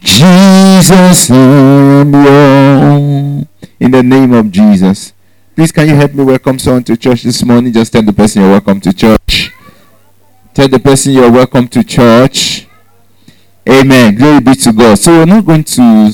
Jesus name, in the name of Jesus. Please, can you help me welcome someone to church this morning? Just tell the person you're welcome to church. Tell the person you're welcome to church. Amen. Glory be to God. So we're not going to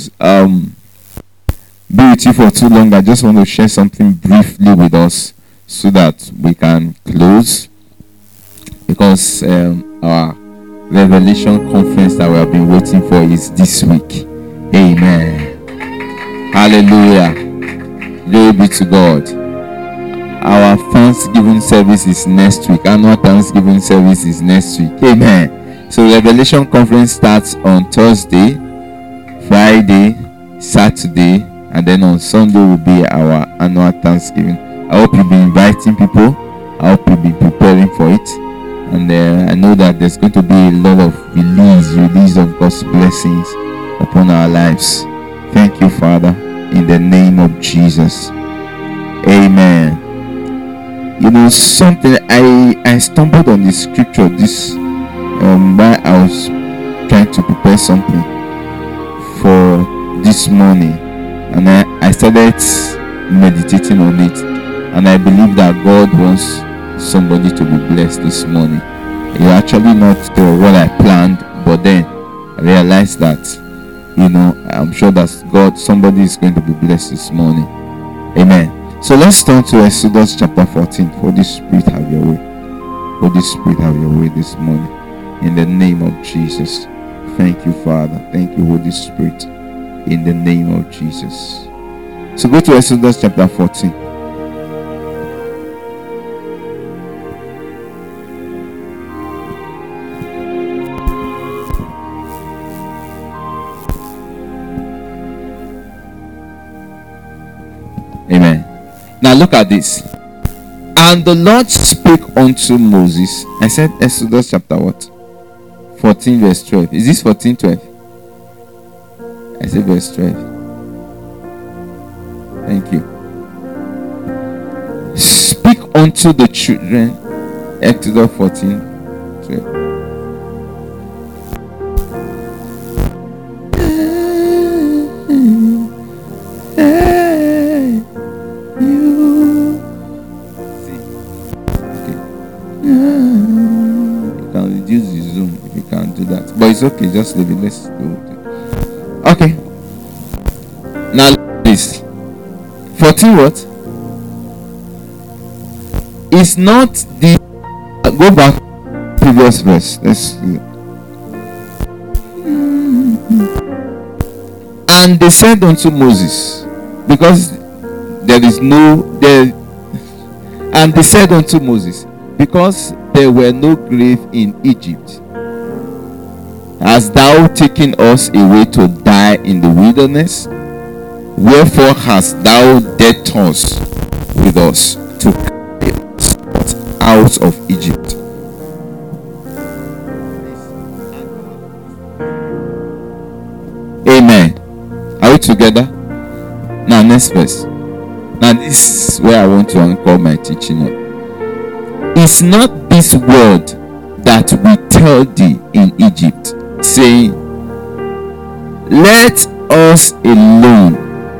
be with you for too long. I just want to share something briefly with us so that we can close, because our Revelation conference that we have been waiting for is this week. Amen. Hallelujah. Glory be to God. Our Thanksgiving service is next week. Annual Thanksgiving service is next week. Amen. So Revelation conference starts on Thursday, Friday, Saturday, and then on Sunday will be our annual Thanksgiving. I hope you'll be inviting people. I hope you'll be preparing for it. And I know that there's going to be a lot of release of God's blessings upon our lives. Thank you, Father, in the name of Jesus. Amen. You know, something, I stumbled on the scripture this while I was trying to prepare something for this morning, and I started meditating on it, and I believe that God wants somebody to be blessed this morning. It's actually not what I planned, but then I realized that, you know, I'm sure that somebody is going to be blessed this morning. Amen. So let's turn to Exodus chapter 14. Holy Spirit, have your way. Holy Spirit, have your way this morning. In the name of Jesus. Thank you, Father. Thank you, Holy Spirit. In the name of Jesus. So go to Exodus chapter 14. Amen. Now look at this. And the Lord spake unto Moses. I said Exodus chapter what? 14 verse 12. Is this 14 12? I said verse 12. Thank you. Speak unto the children. Exodus 14 12. But it's okay, just leave it. Let's do it. Okay. Now this 14 what? It's not the go back previous verse. Let's see. And they said unto Moses, because there is no there, and they said unto Moses, because there were no grave in Egypt, hast thou taken us away to die in the wilderness? Wherefore hast thou dealt us with us to carry us out of Egypt? Amen. Are we together? Now next verse. Now this is where I want to anchor my teaching on. Is not this word that we tell thee in Egypt, saying, let us alone,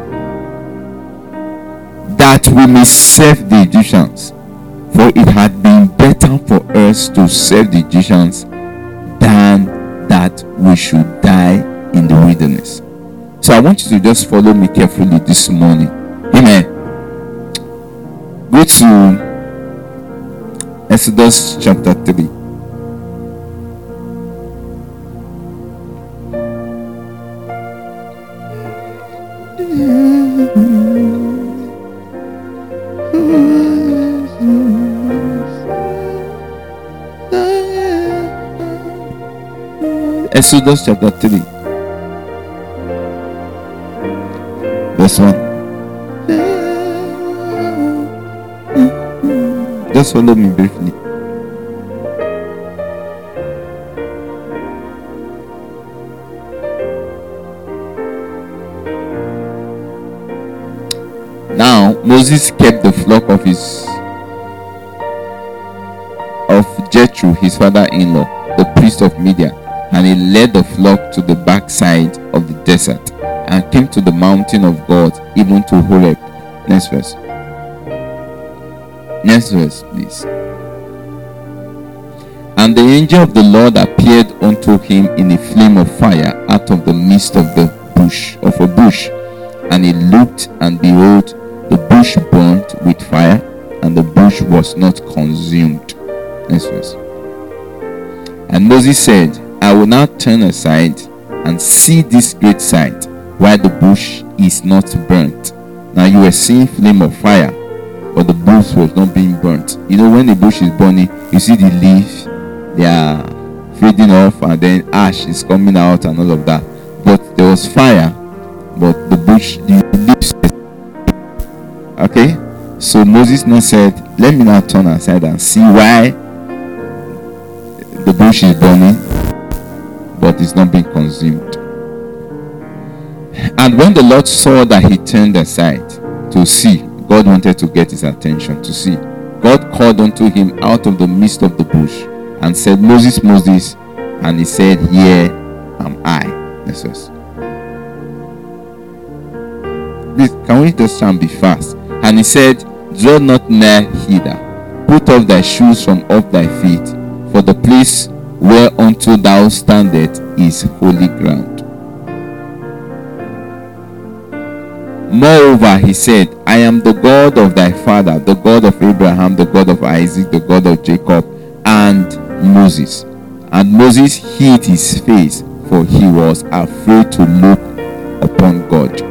that we may serve the Egyptians? For it had been better for us to serve the Egyptians than that we should die in the wilderness. So I want you to just follow me carefully this morning. Amen. Go to Exodus chapter 3. Exodus chapter 3 verse 1. Just follow me briefly. Now Moses kept the flock of Jethro, his father-in-law, the priest of Midian, And he led the flock to the backside of the desert and came to the mountain of God, even to Horeb. Next verse. Next verse, please. And the angel of the Lord appeared unto him in a flame of fire out of the midst of a bush. And he looked, and behold, the bush burnt with fire, and the bush was not consumed. Next verse. And Moses said, I will now turn aside and see this great sight, while the bush is not burnt. Now you were seeing flame of fire, but the bush was not being burnt. You know, when the bush is burning, you see the leaves, they are fading off, and then ash is coming out and all of that. But there was fire, but the bush, the leaves. Okay, so Moses now said, let me now turn aside and see why the bush is burning, but it's not being consumed. And when the Lord saw that he turned aside to see, God wanted to get his attention to see. God called unto him out of the midst of the bush and said, Moses, Moses. And he said, here am I. Yes, yes. Please, can we just try and be fast? And he said, draw not nigh hither. Put off thy shoes from off thy feet, for the place whereunto thou standest is holy ground. Moreover, he said, I am the God of thy father, the God of Abraham, the God of Isaac, the God of Jacob, and Moses. And Moses hid his face, for he was afraid to look upon God.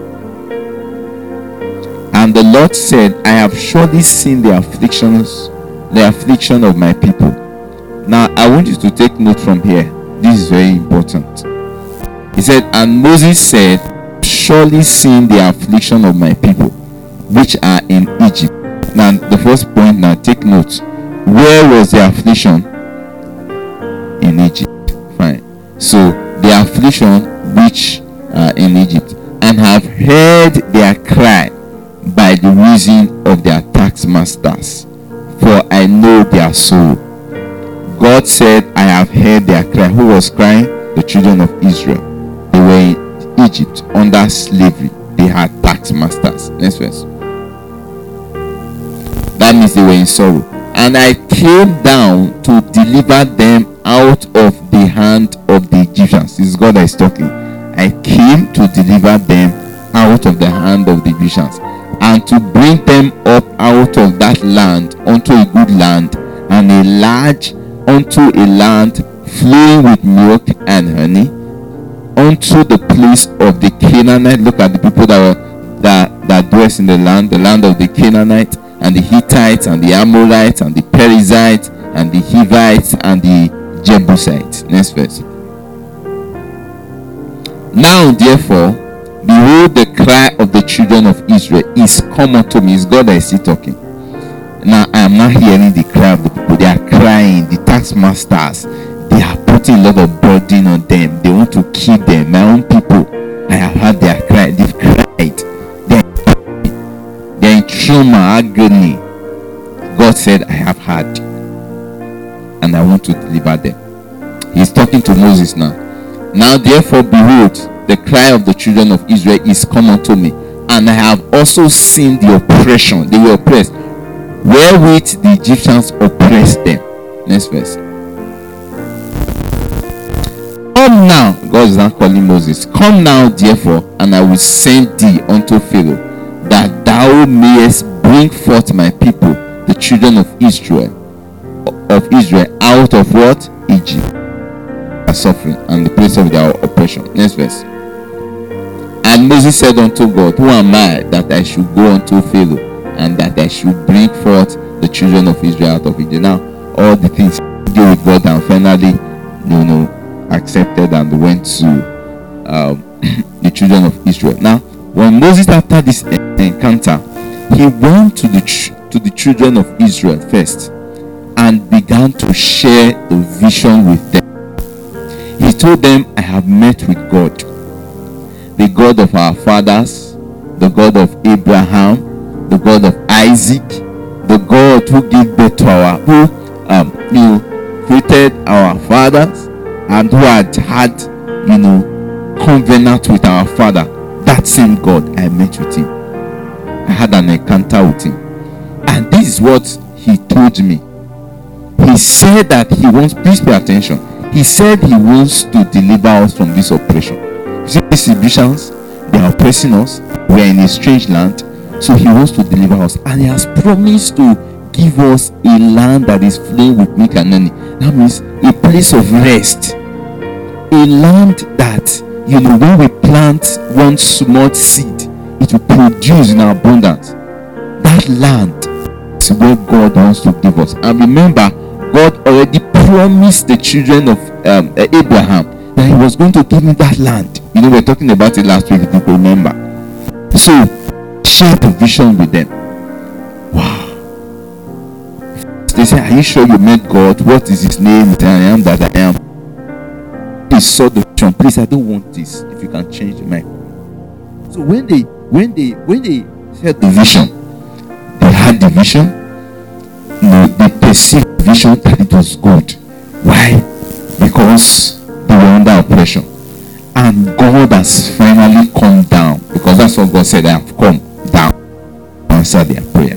And the Lord said, I have surely seen the affliction of my people. Now, I want you to take note from here. This is very important. He said, and Moses said, surely seen the affliction of my people, which are in Egypt. Now, the first point, now take note. Where was the affliction? In Egypt. Fine. So, the affliction which are in Egypt, and have heard their cry by the reason of their taskmasters, for I know their soul. God said, I have heard their cry. Who was crying? The children of Israel. They were in Egypt under slavery. They had taskmasters. Next verse. That means they were in sorrow. And I came down to deliver them out of the hand of the Egyptians. This is God that is talking. I came to deliver them out of the hand of the Egyptians, and to bring them up out of that land unto a good land, and a large unto a land flowing with milk and honey, unto the place of the Canaanite. Look at the people that dwells in the land of the Canaanite, and the Hittites, and the Amorites, and the Perizzites, and the Hivites, and the Jebusites. Next verse. Now therefore, behold, the cry of the children of Israel is come unto me. It's God that is still talking. Now I am not hearing the cry of the people. They are crying. The taskmasters, they are putting a lot of burden on them. They want to kill them. My own people, I have heard their cry. They've cried. They're in trauma, agony. God said, I have heard, and I want to deliver them. He's talking to Moses now. Now therefore, behold, the cry of the children of Israel is come unto me, and I have also seen the oppression. They were oppressed, wherewith the Egyptians oppressed them. Next verse. Come now, God is now calling Moses. Come now, therefore, and I will send thee unto Pharaoh, that thou mayest bring forth my people, the children of Israel, out of what? Egypt. Suffering and the place of their oppression. Next verse. And Moses said unto God, who am I that I should go unto Pharaoh, and that I should bring forth the children of Israel out of Egypt? Now, all the things do with God, and finally, accepted and went to the children of Israel. Now, when Moses, after this encounter, he went to the children of Israel first and began to share the vision with them. He told them, I have met with God, the God of our fathers, the God of Abraham, the God of Isaac, the God who gave birth to who created our fathers and who had covenant with our father, that same God, I met with him. I had an encounter with him. And this is what he told me. He said that he wants, please pay attention. He said he wants to deliver us from this oppression. You see, these Egyptians, they are oppressing us. We are in a strange land. So he wants to deliver us. And he has promised to give us a land that is flowing with milk and honey. That means a place of rest. A land that, when we plant one small seed, it will produce in abundance. That land is where God wants to give us. And remember, God already promised the children of Abraham that he was going to give me that land. We were talking about it last week, if you remember. So, share the vision with them. Wow. They say, are you sure you met God? What is his name? I am that I am. He saw the vision. Please, I don't want this. If you can change the mind. So when they said the vision, they had the vision. They perceived the vision that it was good. Why? Because they were under oppression. And God has finally come down. Because that's what God said, I have come down to answer their prayer.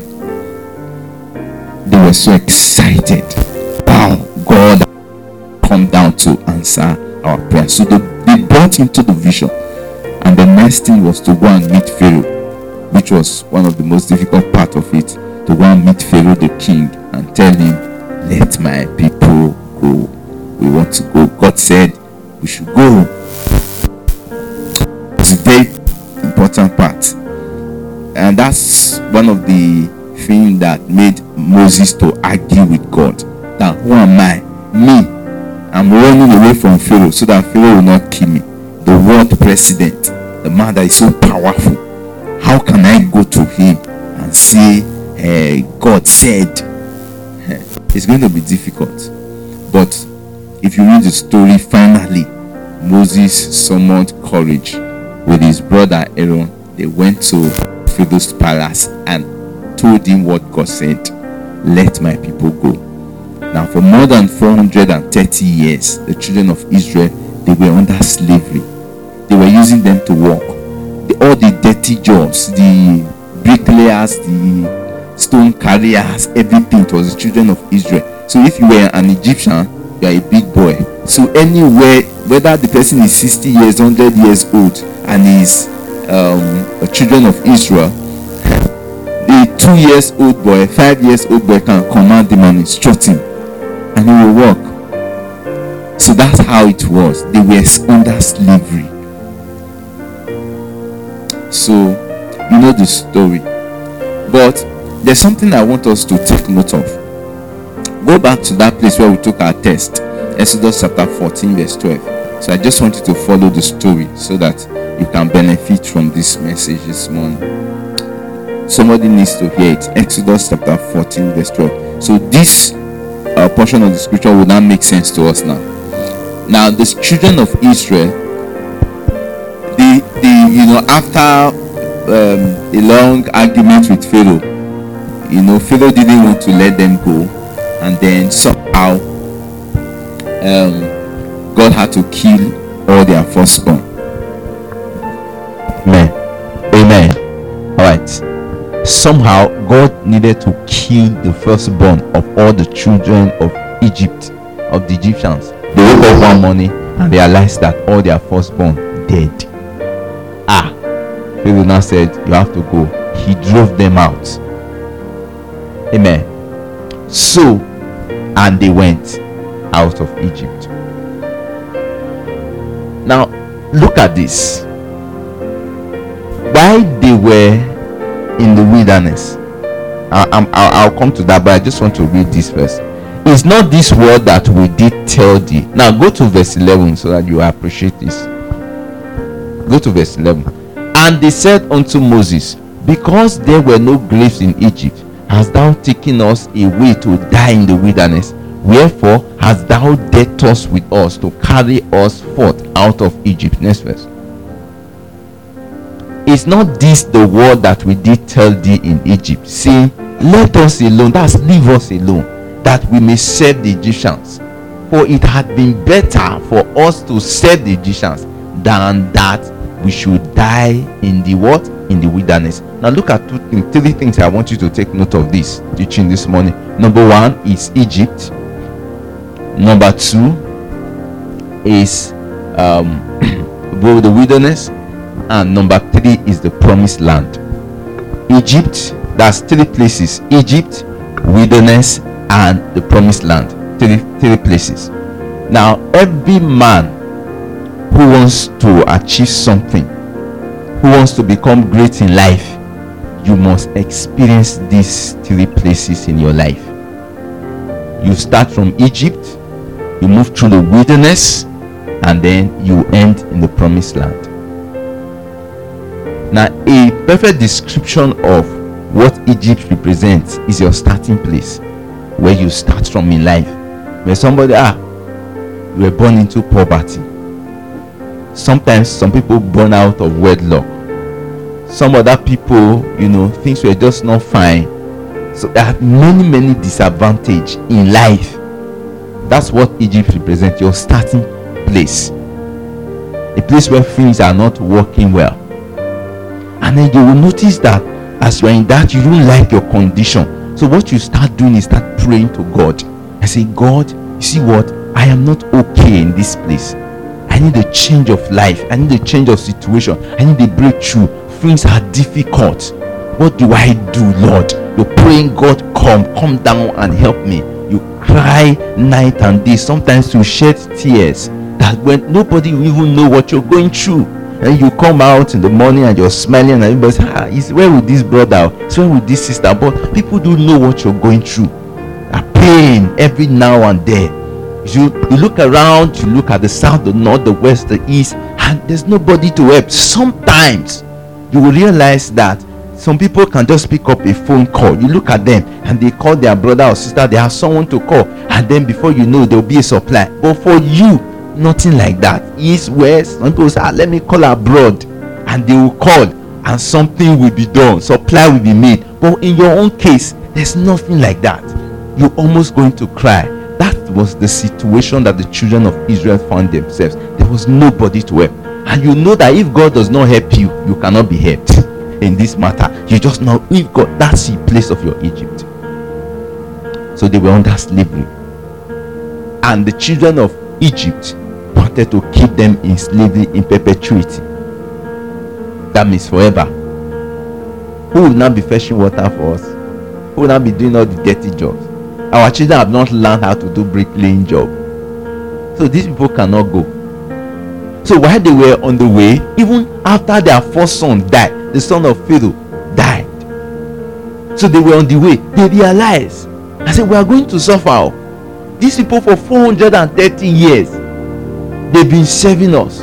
They were so excited. Wow, God come down to answer our prayer. So they brought him to the vision. And the next thing was to go and meet Pharaoh, which was one of the most difficult part of it. To go and meet Pharaoh the king and tell him, let my people go. We want to go. God said we should go. It's a very important part. And that's one of the things that made Moses to argue with God. That who am I? Me. I'm running away from Pharaoh so that Pharaoh will not kill me. The world president, the man that is so powerful. How can I go to him and say, God said? It's going to be difficult. But if you read the story, finally, Moses summoned courage with his brother Aaron. They went to Pharaoh's palace and told him what God said. Let my people go. Now, for more than 430 years, the children of Israel, they were under slavery. They were using them to work. All the dirty jobs, the bricklayers, the stone carriers, everything, it was the children of Israel. So if you were an Egyptian, you are a big boy. So anywhere, whether the person is 60 years, 100 years old, and is a children of Israel, the 2 years old boy, 5 years old boy can command him and instruct him, and he will work. So that's how it was. They were under slavery. So you know the story. But there's something I want us to take note of. Go back to that place where we took our test, Exodus chapter 14 verse 12. So I just want you to follow the story so that you can benefit from this message this morning. Somebody needs to hear it. Exodus chapter 14 verse 12. So this portion of the scripture will now make sense to us now. Now the children of Israel, after a long argument with Pharaoh, Pharaoh didn't want to let them go, and then somehow God had to kill all their firstborn. Amen. All right. Somehow God needed to kill the firstborn of all the children of Egypt, of the Egyptians. They woke up one morning and realized that all their firstborn dead. Pharaoh now said, you have to go. He drove them out. Amen. So, and they went out of Egypt. Now, look at this. While they were in the wilderness, I'll come to that, but I just want to read this verse. It's not this word that we did tell thee. Now go to verse 11 so that you appreciate this. Go to verse 11. And they said unto Moses, because there were no graves in Egypt, hast thou taken us away to die in the wilderness? Wherefore hast thou dealt us with us to carry us forth out of Egypt? Next verse. Is not this the word that we did tell thee in Egypt, saying, let us alone, that's leave us alone, that we may serve the Egyptians? For it had been better for us to serve the Egyptians than that we should die in the what? In the wilderness. Now look at three things I want you to take note of this teaching this morning. Number one is Egypt. Number two is the wilderness. And number three is the promised land. Egypt, that's three places: Egypt, wilderness, and the promised land. Three places. Now every man who wants to achieve something, who wants to become great in life, you must experience these three places in your life. You start from Egypt, you move through the wilderness, and then you end in the promised land. Now, a perfect description of what Egypt represents is your starting place, where you start from in life. When somebody, you were born into poverty. Sometimes some people born out of wedlock. Some other people, things were just not fine. So there are many disadvantages in life. That's what Egypt represents, your starting place. A place where things are not working well. And then you will notice that as you are in that, you don't like your condition. So what you start doing is start praying to God and say, God, you see what? I am not okay in this place. I need a change of life. I need a change of situation. I need a breakthrough. Things are difficult. What do I do, Lord? You're praying, God, come down and help me. You cry night and day. Sometimes you shed tears that when nobody will even know what you're going through. And you come out in the morning and you're smiling and everybody says, he's well with this brother, he's well with this sister. But people don't know what you're going through. A pain every now and then. You look around, you look at the south, the north, the west, the east, and there's nobody to help. Sometimes you will realize that some people can just pick up a phone call. You look at them and they call their brother or sister, they have someone to call, and then before you know, there'll be a supply. But for you, nothing like that. East, west, some people say, let me call abroad, and they will call and something will be done, supply will be made. But in your own case, there's nothing like that. You're almost going to cry. That was the situation that the children of Israel found themselves. There was nobody to help. And you know that if God does not help you, you cannot be helped in this matter. You just know if God, that's the place of your Egypt. So they were under slavery, and the children of Egypt wanted to keep them in slavery in perpetuity. That means forever. Who will now be fetching water for us? Who will now be doing all the dirty jobs? Our children have not learned how to do bricklaying job, so these people cannot go. So while they were on the way, even after their first son died, the son of Pharaoh died. So they were on the way. They realized, I said, we are going to suffer. These people for 430 years, they've been serving us.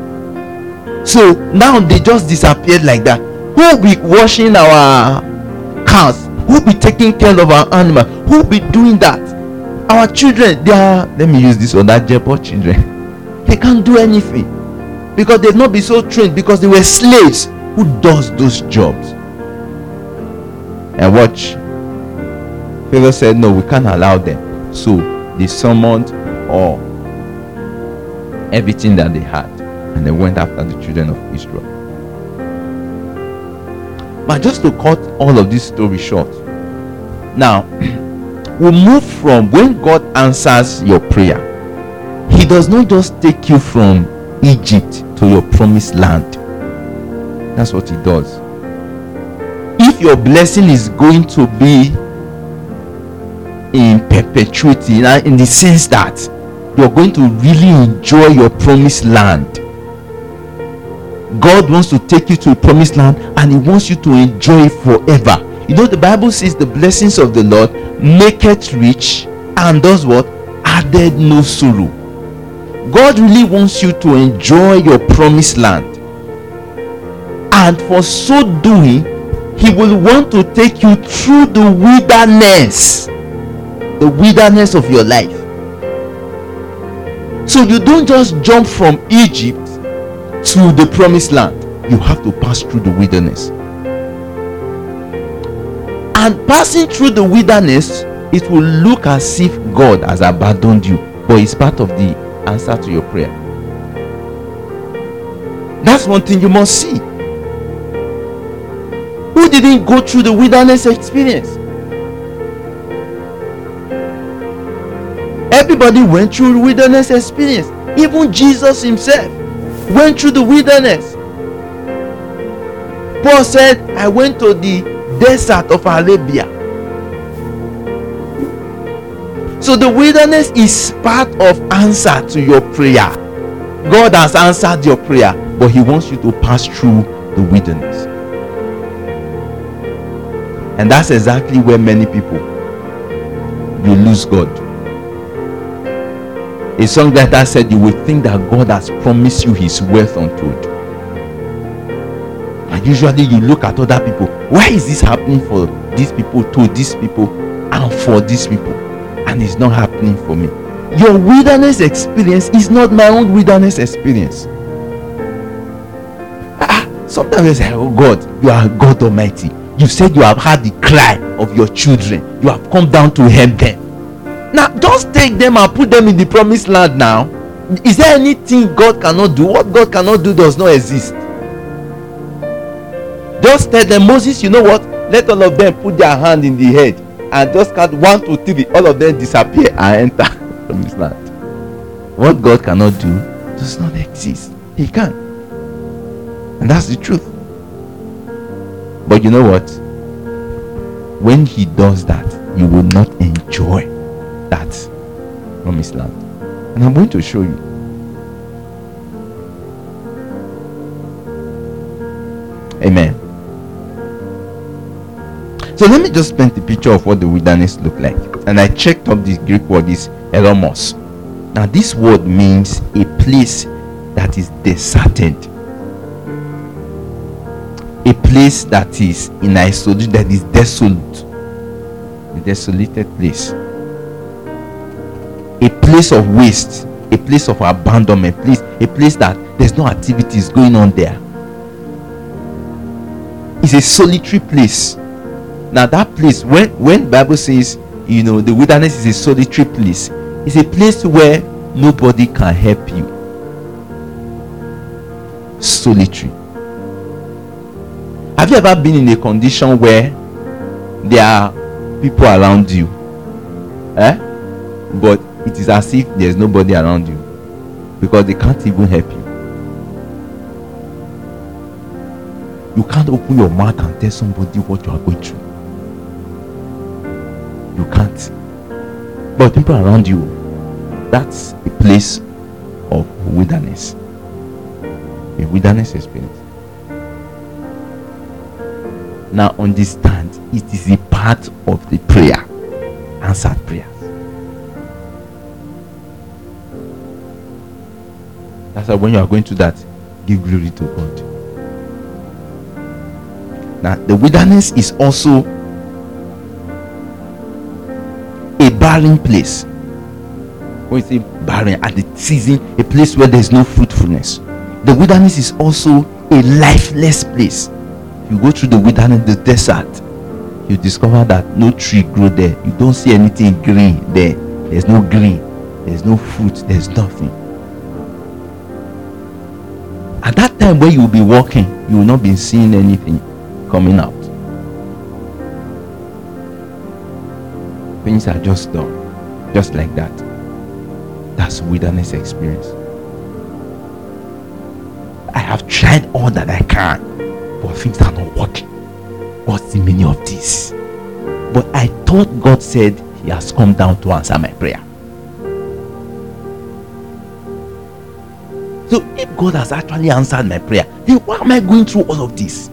So now they just disappeared like that. Who will be washing our cars? Who will be taking care of our animals? Who will be doing that? Our children, they are, let me use this one, that Jebo children. They can't do anything because they've not been so trained, because they were slaves. Who does those jobs? And watch, Pharaoh said, no, we can't allow them. So they summoned all everything that they had, and they went after the children of Israel. But just to cut all of this story short, now we move from when God answers your prayer, He does not just take you from Egypt to your promised land. That's what He does. If your blessing is going to be in perpetuity, in the sense that you're going to really enjoy your promised land, God wants to take you to a promised land, and He wants you to enjoy it forever. You know, the Bible says the blessings of the Lord maketh rich and does what? Added no sorrow. God really wants you to enjoy your promised land, and for so doing, He will want to take you through the wilderness of your life. So you don't just jump from Egypt to the promised land. You have to pass through the wilderness. And passing through the wilderness, it will look as if God has abandoned you. but it's part of the answer to your prayer. That's one thing you must see. Who didn't go through the wilderness experience? Everybody went through the wilderness experience. Even Jesus himself went through the wilderness. Paul said, I went to the desert of Arabia. So the wilderness is part of answer to your prayer. God has answered your prayer, but he wants you to pass through the wilderness. And that's exactly where many people, you lose God. A songwriter said, you will think that God has promised you his wealth untold. And usually you look at other people. Why is this happening for these people, to these people, and for these people? And it's not happening for me. Your wilderness experience is not my own wilderness experience. Sometimes you say, oh God, you are God Almighty. You said you have heard the cry of your children. You have come down to help them. Now, just take them and put them in the promised land now. Is there anything God cannot do? What God cannot do does not exist. Just tell them, Moses, you know what? Let all of them put their hand in the head and just count 1, 2, 3. All of them disappear and enter promised land. What God cannot do does not exist. He can. And that's the truth. But you know what? When he does that, you will not enjoy that promised land. And I'm going to show you. Amen. So let me just paint the picture of what the wilderness looked like. And I checked up this Greek word, is eremos. Now this word means a place that is deserted. A place that is in isolation, that is desolate. A desolated place. A place of waste. A place of abandonment. A place that there's no activities going on there. It's a solitary place. Now that place, when Bible says, you know, the wilderness is a solitary place, it's a place where nobody can help you. Solitary. Have you ever been in a condition where there are people around you, but it is as if there's nobody around you because they can't even help you? You can't open your mouth and tell somebody what you are going through. You can't. But people around you, that's a place of wilderness. A wilderness experience. Now understand, it is a part of the prayer. Answered prayers. That's why when you are going to that, give glory to God. Now the wilderness is also a barren place. When you say barren, at the season, a place where there is no fruitfulness. The wilderness is also a lifeless place. You go through the wilderness, the desert, you discover that no tree grow there. You don't see anything green there. There's no green, there's no fruit, there's nothing. At that time where you will be walking, you will not be seeing anything coming out. Things are just done, just like that. That's wilderness experience. I have tried all that I can, but things are not working. What's the meaning of this? But I thought God said he has come down to answer my prayer. So if God has actually answered my prayer, then why am I going through all of this?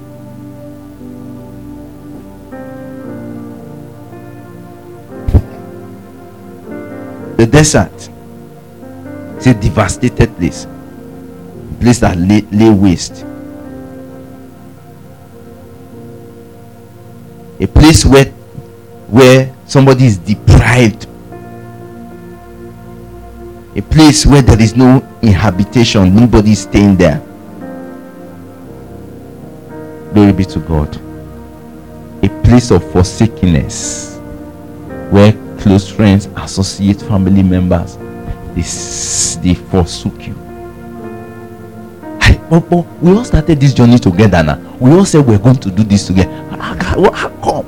The desert is a devastated place. A place that lay waste. A place where somebody is deprived. A place where there is no inhabitation, nobody is staying there. Glory be to God. A place of forsakenness, where close friends, associate family members, they forsook you. But we all started this journey together now. We all said we're going to do this together. How come?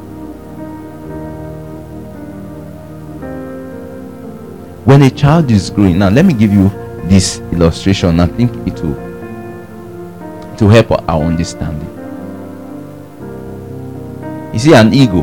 When a child is growing, now let me give you this illustration. I think it will help our understanding. You see, an eagle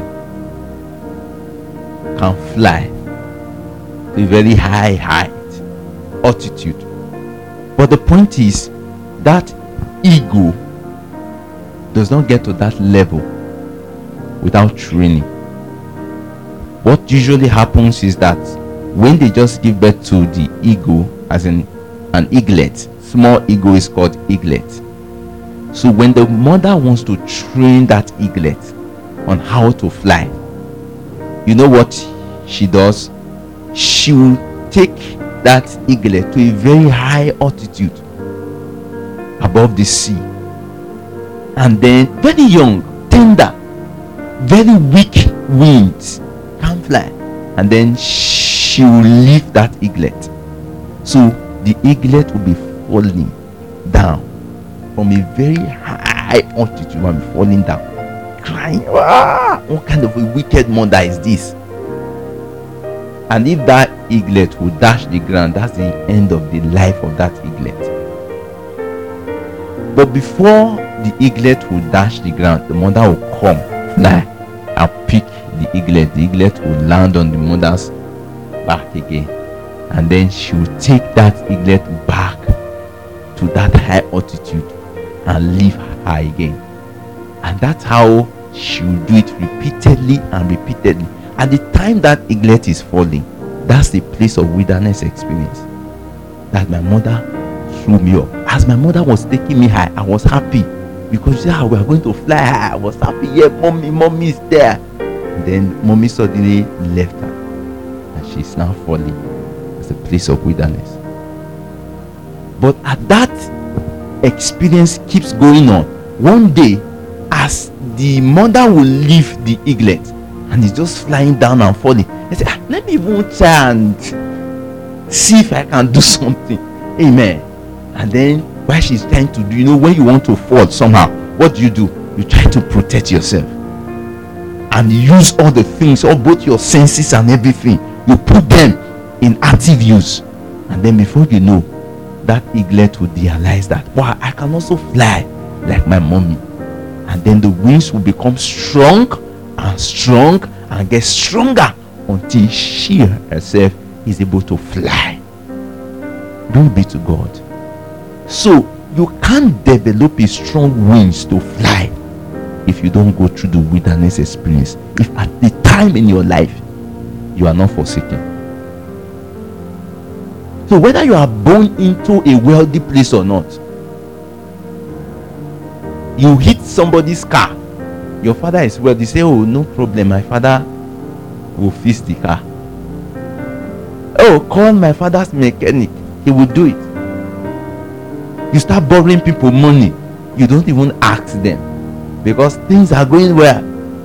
can fly to a very high height, altitude. But the point is that eagle does not get to that level without training. What usually happens is that when they just give birth to the eagle, as in an eaglet, small eagle is called eaglet. So when the mother wants to train that eaglet on how to fly, you know what she does? She will take that eaglet to a very high altitude above the sea, and then very young, tender, very weak wings, can't fly, and then she will lift that eaglet. So the eaglet will be falling down from a very high altitude and be falling down, crying, what kind of a wicked mother is this? And if that eaglet will dash the ground, that's the end of the life of that eaglet. But before the eaglet will dash the ground, the mother will come, fly, and pick the eaglet. The eaglet will land on the mother's back again, and then she will take that eaglet back to that high altitude and leave her again. And that's how she will do it repeatedly and repeatedly. At the time that eaglet is falling, that's the place of wilderness experience that my mother threw me up. As my mother was taking me high, I was happy because we are going to fly high. I was happy. Yeah, mommy is there. And then mommy suddenly left her, and she's now falling. It's a place of wilderness. But at that experience keeps going on. One day, as the mother will leave the eaglet and it's just flying down and falling, I say, let me even try and see if I can do something. Amen. And then while she's trying to do, when you want to fall somehow, what do? You try to protect yourself and use all the things, all both your senses and everything. You put them in active use, and then before you know, that eaglet will realize that, wow, I can also fly like my mommy. And then the wings will become strong and get stronger until she herself is able to fly. Glory be to God. So you can't develop a strong wings to fly if you don't go through the wilderness experience. If at the time in your life you are not forsaken. So whether you are born into a wealthy place or not, you hit somebody's car, your father is wealthy, say, oh, no problem, my father will fix the car. Oh, call my father's mechanic, he will do it. You start borrowing people money, you don't even ask them because things are going well.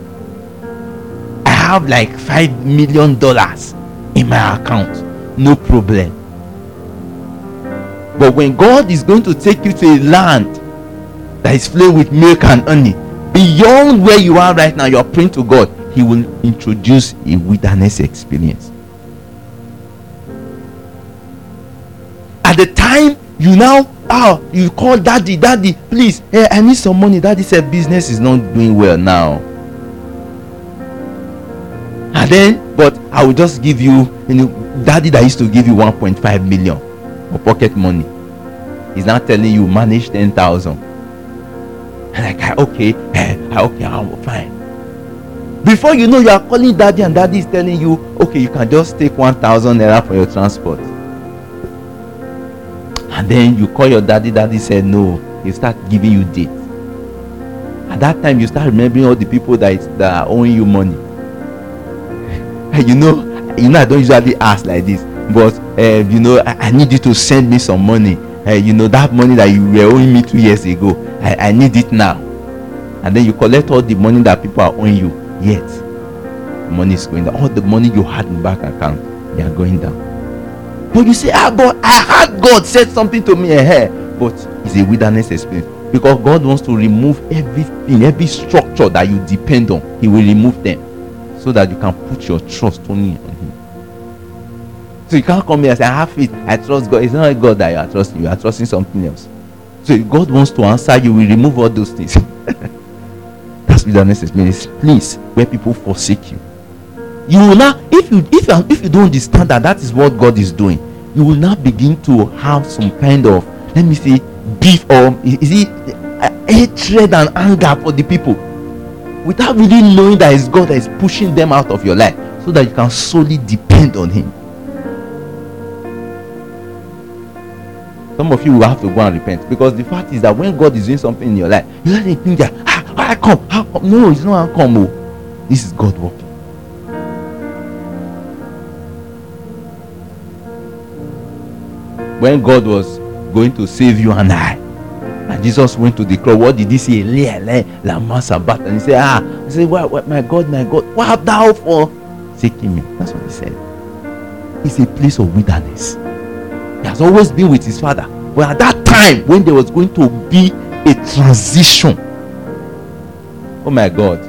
I have like $5 million in my account, no problem. But when God is going to take you to a land that is flowing with milk and honey, beyond where you are right now, you are praying to God, he will introduce a wilderness experience. At the time you now, you call daddy, please, hey, I need some money. Daddy said business is not doing well now. And then, but I will just give you, daddy that used to give you 1.5 million for pocket money, he's now telling you manage 10,000. And like, okay, I'm fine. Before you know, you are calling daddy, and daddy is telling you, okay, you can just take 1,000 naira for your transport. And then you call your daddy, daddy said no, he start giving you dates. At that time, you start remembering all the people that are owing you money. you know, I don't usually ask like this, but I need you to send me some money. That money that you were owing me 2 years ago, I need it now. And then you collect all the money that people are owing you, yet the money is going down. All the money you had in bank account, they are going down. But you say, but I heard God said something to me ahead. But it's a wilderness experience, because God wants to remove everything, every structure that you depend on. He will remove them so that you can put your trust only on Him. So you can't come here and say, I have faith, I trust God. It's not God that you are trusting, you are trusting something else. So if God wants to answer you, will remove all those things. That's wilderness experience, place where people forsake you. You will now, if you don't understand that is what God is doing, you will now begin to have some kind of, let me say, beef, or is it hatred and anger for the people, without really knowing that it's God that is pushing them out of your life, so that you can solely depend on Him. Some of you will have to go and repent, because the fact is that when God is doing something in your life, you don't think that how come? No, it's not how come. Oh, this is God working. When God was going to save you and I, and Jesus went to the cross, what did He say? And He said, what, my God, what have thou forsaken me? That's what He said. It's a place of wilderness. He has always been with His Father, but at that time when there was going to be a transition, oh my God,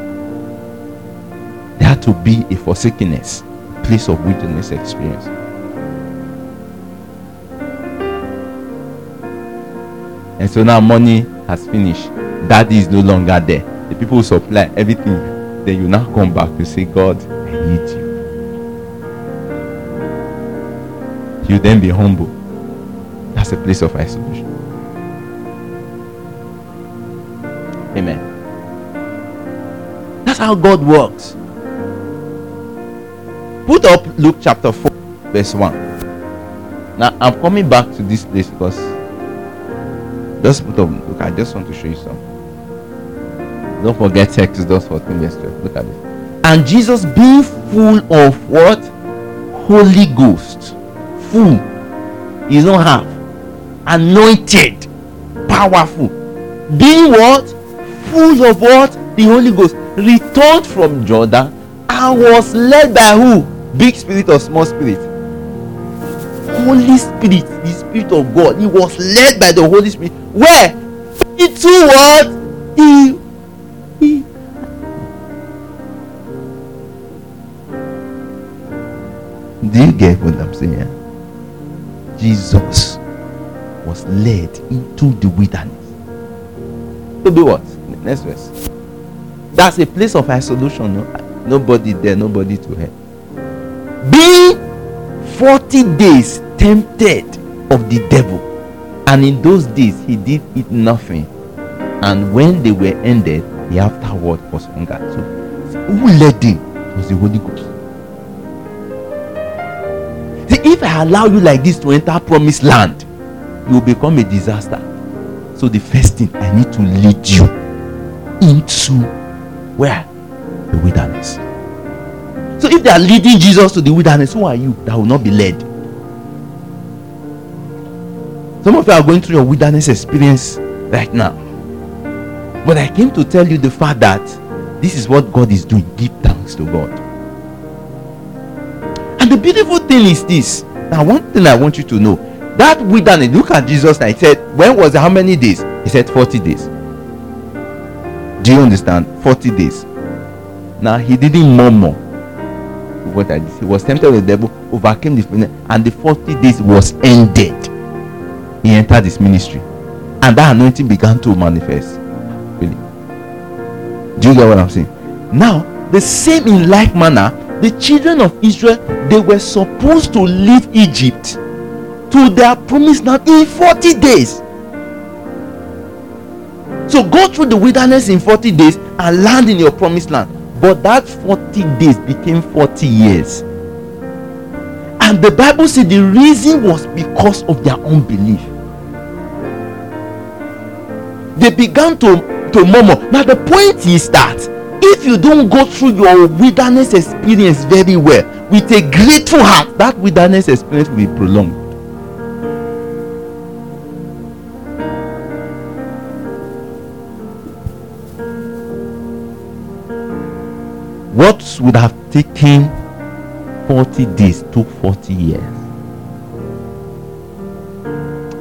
there had to be a forsakenness, a place of wilderness experience. And so now money has finished. Daddy is no longer there. The people who supply everything. Then you now come back to say, God, I need you. You then be humble. That's a place of isolation. Amen. That's how God works. Put up Luke chapter 4, verse 1. Now I'm coming back to this place because just put up, look, I just want to show you something. Don't forget Exodus 14, verse 12. Look at it. And Jesus, being full of what? Holy Ghost. Full. You don't have. Anointed. Powerful. Being what? Full of what? The Holy Ghost. Returned from Jordan and was led by who? Big spirit or small spirit? Holy Spirit, the Spirit of God. He was led by the Holy Spirit. Where? Into what? Do you get what I'm saying? Jesus was led into the wilderness. To do what? Next verse. That's a place of isolation. No? Nobody there, nobody to help. Being 40 days tempted of the devil, and in those days he did eat nothing, and when they were ended, he afterward was hunger. So who led him? It was the Holy Ghost. See, if I allow you like this to enter promised land, you will become a disaster. So the first thing, I need to lead you into where? The wilderness. So if they are leading Jesus to the wilderness, who are you that will not be led? Some of you are going through your wilderness experience right now. But I came to tell you the fact that this is what God is doing. Give thanks to God. And the beautiful thing is this. Now, one thing I want you to know. That wilderness, look at Jesus and he said, when was it? How many days? He said 40 days. Do you understand? 40 days. Now, he didn't murmur. What I did. He was tempted with the devil, overcame the, and the 40 days was ended. He entered his ministry, and that anointing began to manifest. Really, do you get what I'm saying? Now, the same in like manner, the children of Israel, they were supposed to leave Egypt to their promised land in 40 days. So go through the wilderness in 40 days and land in your promised land. But that 40 days became 40 years. And the Bible said the reason was because of their unbelief. They began to murmur. Now the point is that if you don't go through your wilderness experience very well, with a grateful heart, that wilderness experience will be prolonged. What would have taken 40 days took 40 years.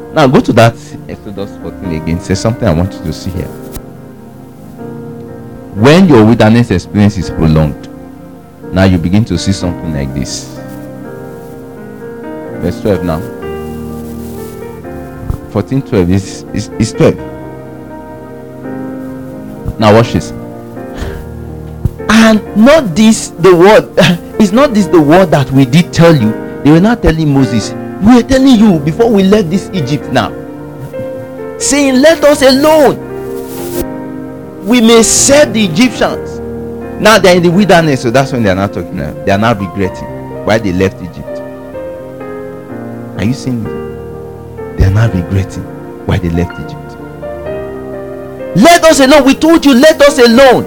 Now go to that Exodus 14 again. Say something I want you to see here. When your wilderness experience is prolonged, now you begin to see something like this. Verse 12 now. 14:12 is 12. Now watch this. And not this the word is not this the word that we did tell you. They were not telling Moses, we were telling you before we left this Egypt now, saying, let us alone, we may serve the Egyptians. Now they're in the wilderness, so that's when they are not talking now. They are now regretting why they left Egypt. Are you seeing it? They are now regretting why they left Egypt. Let us alone. We told you, let us alone.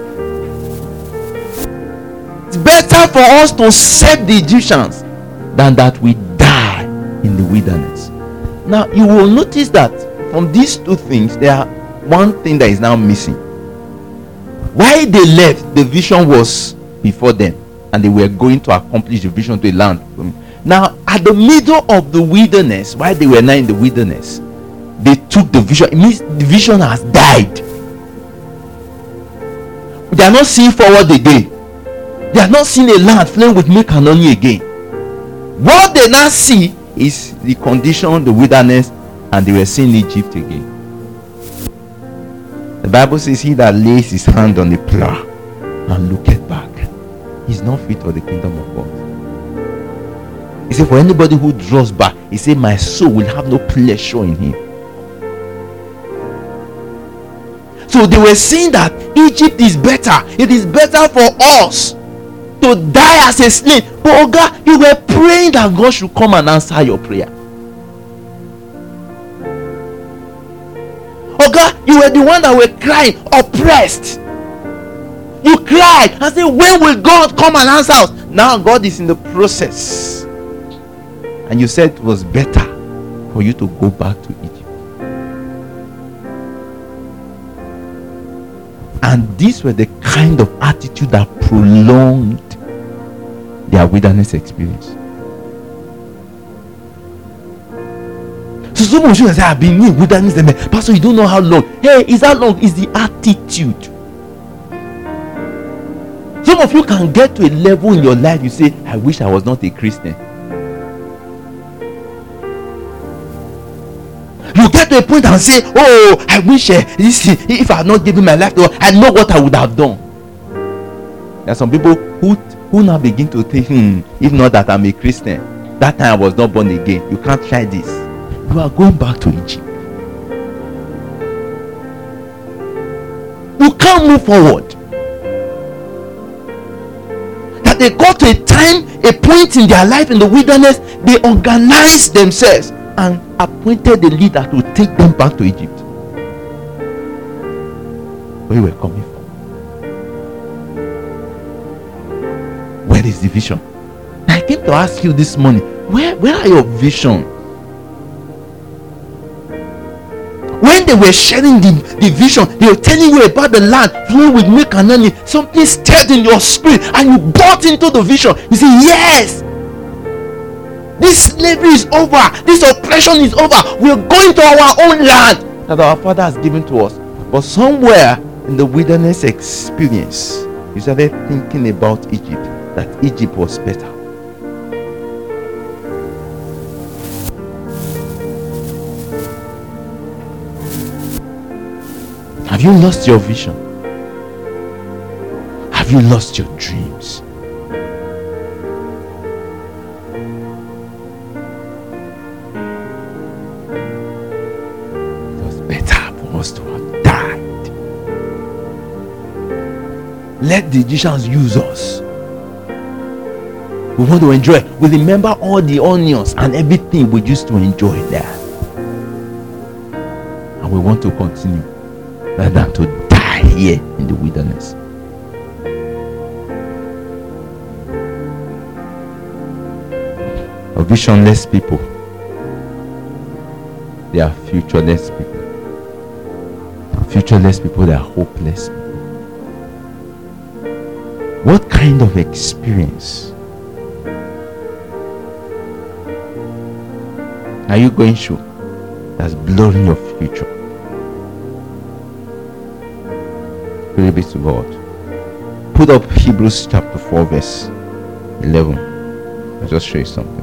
It's better for us to serve the Egyptians than that we die in the wilderness. Now you will notice that from these two things, there are one thing that is now missing. Why they left, the vision was before them, and they were going to accomplish the vision to a land. Now, at the middle of the wilderness, while they were now in the wilderness, they took the vision. It means the vision has died. They are not seeing forward again. They are not seeing a land flowing with milk and honey again. What they now see is the condition, the wilderness, and they were seeing Egypt again. The Bible says, he that lays his hand on the plow and looketh back is not fit for the kingdom of God. He said, for anybody who draws back, he said, my soul will have no pleasure in him. So they were saying that Egypt is better. It is better for us to die as a slave. But oh God, you were praying that God should come and answer your prayer. Oh God, you were the one that were crying, oppressed. You cried and said, when will God come and answer us? Now God is in the process. And you said it was better for you to go back to Egypt. And these were the kind of attitude that prolonged their wilderness experience. So someone should say, I've been in wilderness, Pastor, you don't know how long. Hey, is that long? Is the attitude. Some of you can get to a level in your life, you say, I wish I was not a Christian. You get to a point and say, oh, I wish if I had not given my life to God, I know what I would have done. There are some people who now begin to think, if not that I'm a Christian, that time I was not born again. You can't try this. You are going back to Egypt. You can't move forward. That they got to a time, a point in their life in the wilderness, they organized themselves and appointed a leader to take them back to Egypt, where you were coming from. Where is the vision? I came to ask you this morning, where are your visions? When they were sharing the vision, they were telling you about the land flowing with milk and honey. Something stirred in your spirit and you bought into the vision. You say, yes, this slavery is over, this oppression is over, we're going to our own land that our Father has given to us. But somewhere in the wilderness experience, you started thinking about Egypt, that Egypt was better. Have you lost your vision? Have you lost your dreams? It was better for us to have died. Let the Egyptians use us. We want to enjoy. We remember all the onions and everything we used to enjoy there. And we want to continue, rather than to die here in the wilderness. A visionless people, they are futureless people. Futureless people, they are hopeless people. What kind of experience are you going through that's blurring your future. Glory be to God. Put up Hebrews chapter 4 verse 11. I'll just show you something.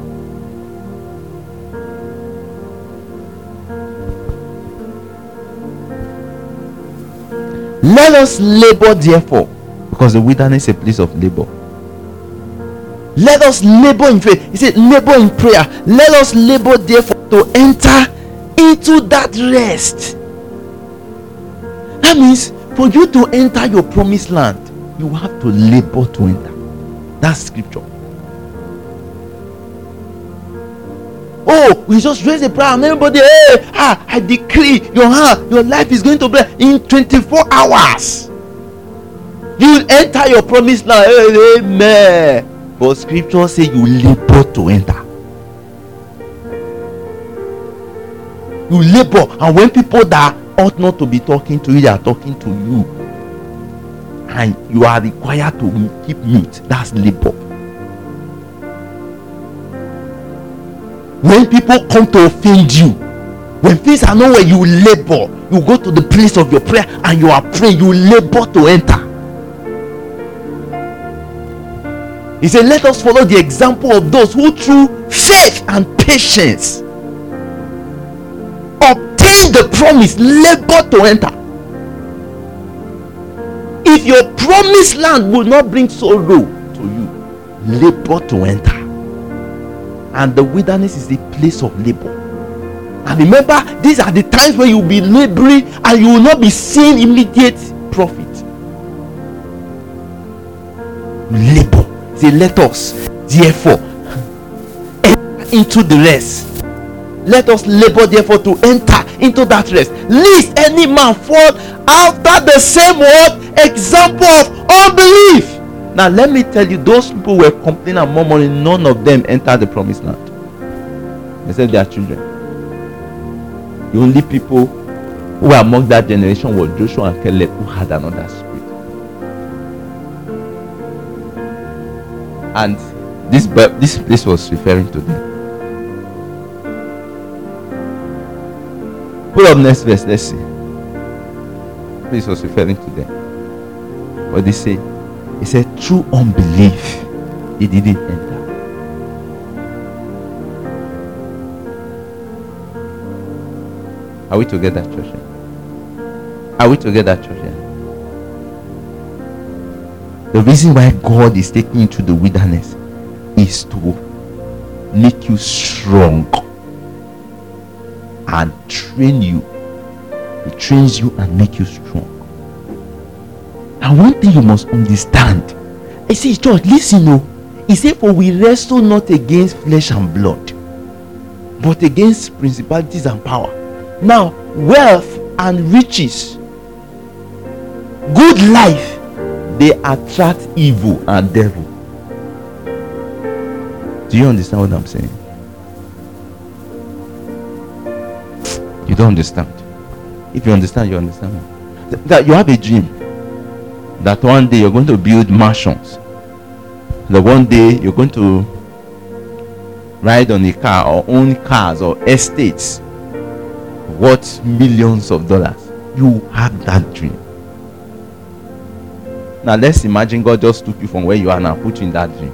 Let us labor therefore, because the wilderness is a place of labor. Let us labor in faith. He said labor in prayer. Let us labor therefore to enter into that rest. That means for you to enter your promised land, you have to labor to enter. That's scripture. Oh, we just raise a prayer and everybody, hey, I decree your life is going to be in 24 hours. You will enter your promised land. Amen. But scripture says you labor to enter. You labor, and when people that ought not to be talking to you, they are talking to you, and you are required to keep mute. That's labor. When people come to offend you, when things are not where, you labor. You go to the place of your prayer and you are praying. You labor to enter. He said, let us follow the example of those who through faith and patience obtain the promise, labor to enter. If your promised land will not bring sorrow to you, labor to enter. And the wilderness is a place of labor. And remember, these are the times where you will be laboring and you will not be seeing immediate profit. Labor. Say, let us therefore enter into the rest. Let us labor therefore to enter into that rest, lest any man fall after the same word example of unbelief. Now let me tell you, those people were complaining and murmuring, none of them entered the promised land except their children. The only people who were among that generation were Joshua and Caleb, who had another spirit. And this place was referring to them. Put up next verse, let's see. This was referring to them. What they say? He said, through unbelief, he didn't enter. Are we together, church? Are we together, church? The reason why God is taking you to the wilderness is to make you strong and train you. He trains you and make you strong. And one thing you must understand, I say, church, listen, he said, for we wrestle not against flesh and blood, but against principalities and power. Now, wealth and riches, good life, they attract evil and devil. Do you understand what I'm saying? You don't understand. If you understand, you understand. That you have a dream that one day you're going to build mansions, that one day you're going to ride on a car or own cars or estates worth millions of dollars. You have that dream. Now let's imagine God just took you from where you are now, put you in that dream.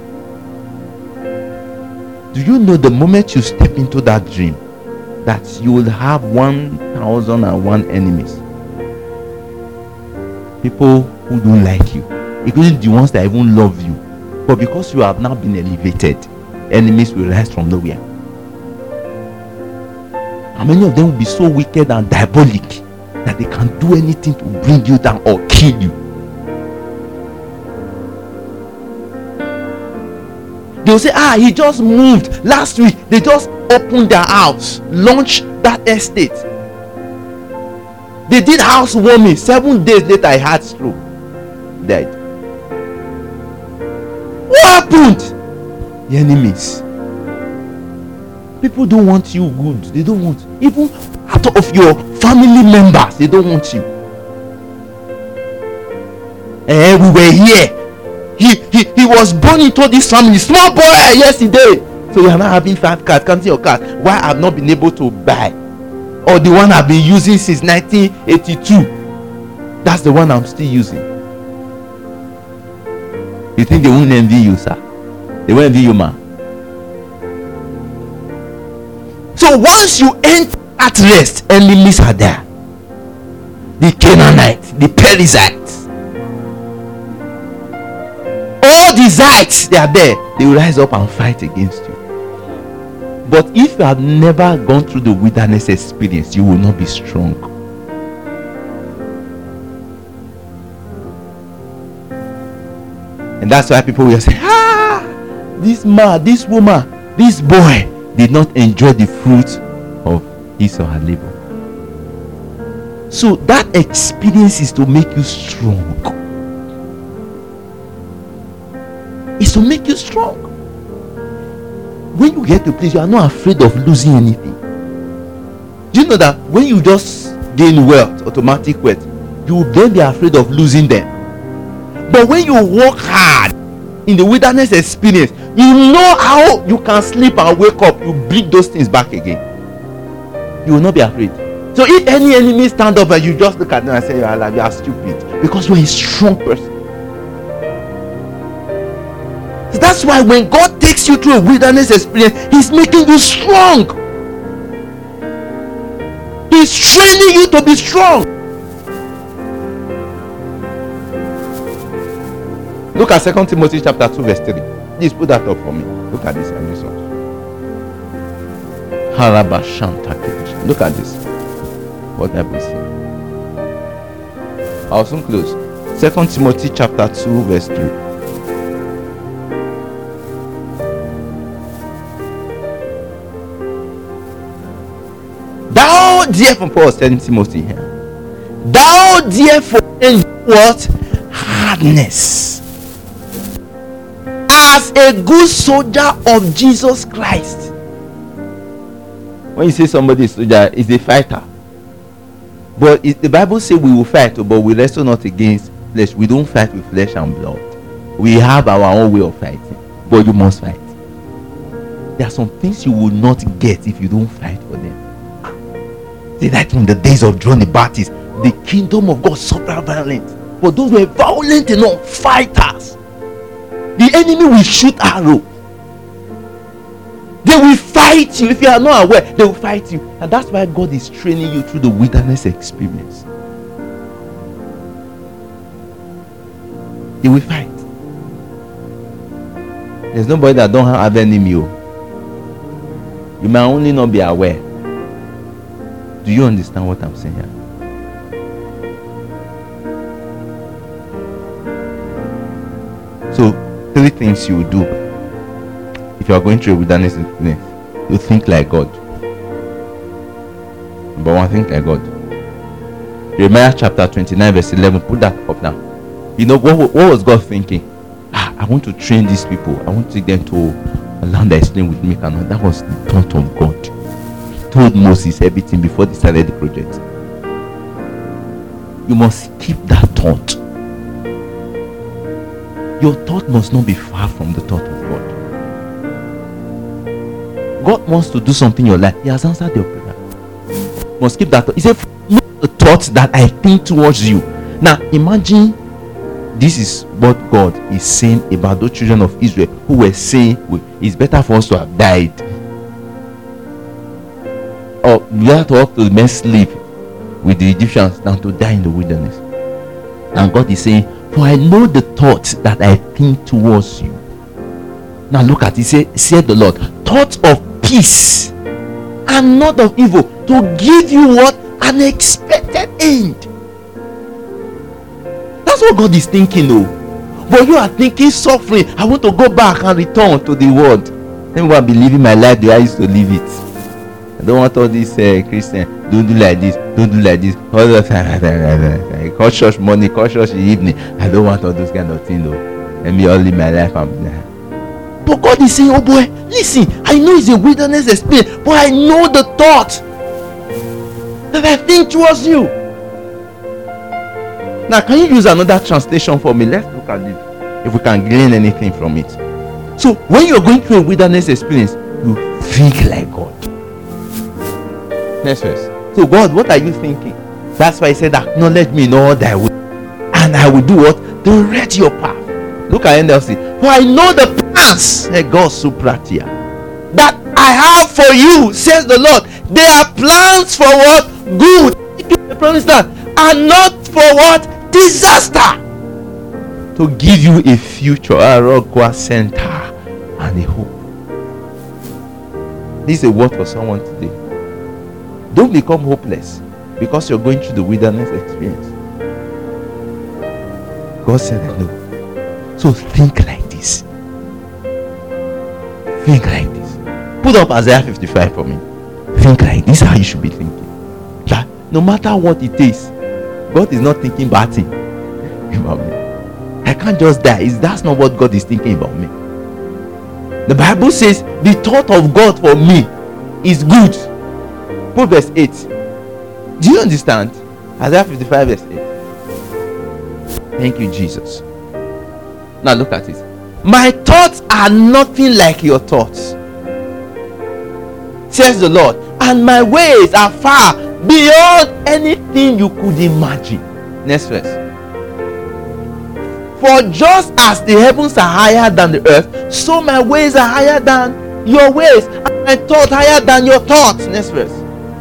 Do you know the moment you step into that dream that you will have 1,001 enemies? People who don't like you, including the ones that even love you. But because you have now been elevated, enemies will rise from nowhere. And many of them will be so wicked and diabolic that they can do anything to bring you down or kill you. They'll say, he just moved last week. They just opened their house, launched that estate. They did housewarming. 7 days later, I had stroke, died. What happened? The enemies. People don't want you good. They don't want, even out of your family members, they don't want you. We were here. He was born into this family, small boy yesterday. So you are not having 5 cars, counting your cars. Why I've not been able to buy? or the one I've been using since 1982. That's the one I'm still using. You think they won't envy you, sir? They won't envy you, man. So once you enter at rest, enemies are there. The Canaanites, the Perizzites, all the Zites, they are there. They will rise up and fight against you. But if you have never gone through the wilderness experience, you will not be strong. And that's why people will say, this man, this woman, this boy did not enjoy the fruit of his or her labor. So that experience is to make you strong. It's to make you strong. When you get to a place, you are not afraid of losing anything. Do you know that when you just gain wealth, automatic wealth, you will then be afraid of losing them? But when you work hard in the wilderness experience, you know how you can sleep and wake up, you bring those things back again. You will not be afraid. So if any enemy stand up and you just look at them and say you are stupid, because you are a strong person. So that's why when God takes you through a wilderness experience, He's making you strong. He's training you to be strong. Look at 2 Timothy chapter 2 verse 3. Please put that up for me. Look at this. Look at this. What Bible is saying. I'll soon close. 2 Timothy chapter 2 verse 3. Thou therefore, Paul is telling Timothy here, thou therefore endure what? Hardness, as a good soldier of Jesus Christ. When you say somebody is a soldier, is a fighter. But the Bible says we will fight, but we wrestle not against flesh. We don't fight with flesh and blood. We have our own way of fighting, but you must fight. There are some things you will not get if you don't fight for them. Say that in the days of John the Baptist, the kingdom of God suffered violence, but those were violent enough fighters. The enemy will shoot arrow. They will fight you. If you are not aware, they will fight you. And that's why God is training you through the wilderness experience. They will fight. There's nobody that don't have enemy. You may only not be aware. Do you understand what I'm saying here? So 3 things you will do if you are going through a wilderness experience. You think like God. Number 1, think like God. Jeremiah chapter 29 verse 11. Put that up now. You know what was God thinking? I want to train these people. I want to take them to a land that is playing with milk and honey. That was the thought of God. He told Moses everything before they started the project. You must keep that thought. Your thought must not be far from the thought of God. God wants to do something in your life. He has answered your prayer. You must keep that thought. He said, know the thoughts that I think towards you. Now imagine this is what God is saying about those children of Israel who were saying it's better for us to have died, or we have to have to remain slave with the Egyptians than to die in the wilderness. And God is saying, for I know the thoughts that I think towards you. Now look at it. Said the Lord, thoughts of peace and not of evil, to give you what? An expected end. That's what God is thinking, though. But you are thinking suffering. I want to go back and return to the world. Let me go and be living my life the way I used to live it. I don't want all these Christians. Don't do like this. Don't do like this. All the time. Call church morning, call church evening. I don't want all those kind of things, though. Let me all live my life. But God is saying, oh boy, listen. I know it's a wilderness experience, but I know the thought that I think towards you. Now, can you use another translation for me? Let's look at it, if we can glean anything from it. So, when you're going through a wilderness experience, you think like God. Next verse. So God, what are you thinking? That's why he said, acknowledge me in all thy ways, and I will do what? Direct your path. Look at NLC. For I know the plans, God supratia, that I have for you, says the Lord. They are plans for what? Good. The promised land, and not for what? Disaster. To give you a future, a Rogwa center, and a hope. This is a word for someone today. Don't become hopeless because you're going through the wilderness experience. God said no. So think like this. Think like this. Put up Isaiah 55 for me. Think like this. How you should be thinking. That no matter what it is, God is not thinking bad thing about me. I can't just die. That's not what God is thinking about me. The Bible says the thought of God for me is good. Put verse 8. Do you understand? Isaiah 55 verse 8. Thank you, Jesus. Now look at it. My thoughts are nothing like your thoughts, says the Lord, and my ways are far beyond anything you could imagine. Next verse. For just as the heavens are higher than the earth, so my ways are higher than your ways, and my thoughts higher than your thoughts. Next verse.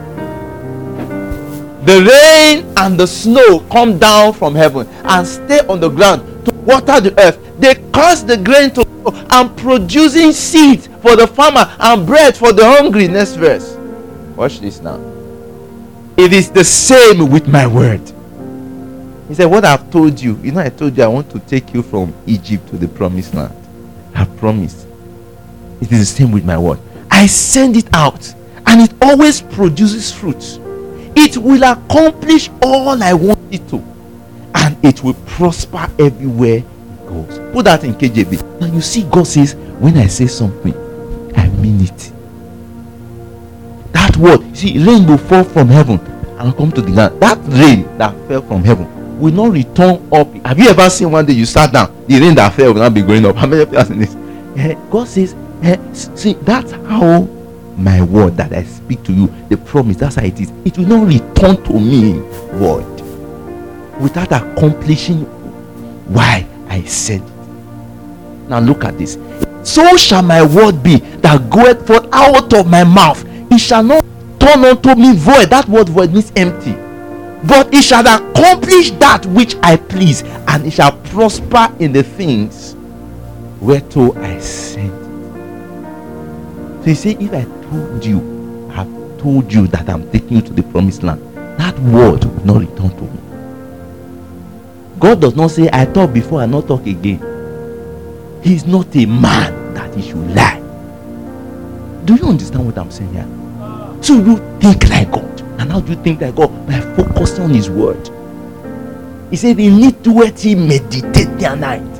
The rain and the snow come down from heaven and stay on the ground to water the earth. They cause the grain to grow and producing seed for the farmer and bread for the hungry. Next verse. Watch this now. It is the same with my word. He said, what I've told you, I told you I want to take you from Egypt to the promised land. I've promised. It is the same with my word. I send it out and it always produces fruit. It will accomplish all I want it to, and it will prosper everywhere it goes. Put that in KJV. Now you see, God says, when I say something, I mean it. That word, see, rain will fall from heaven and come to the land. That rain that fell from heaven will not return up. Have you ever seen one day you sat down, the rain that fell will not be going up? How many of you have seen this? God says, see, that's how my word that I speak to you, the promise, that's how it is. It will not return to me word without accomplishing why I said it. Now look at this. So shall my word be that goeth forth out of my mouth. It shall not turn unto me void. That word void means empty. But it shall accomplish that which I please, and it shall prosper in the things whereto I sent it. So you say, if I have told you that I'm taking you to the promised land, that word will not return to me. God does not say, I talk before, I not talk again. He is not a man that he should lie. Do you understand what I'm saying here? So you think like God. And how do you think like God? By focusing on his word. He said, he need to let him meditate day and night.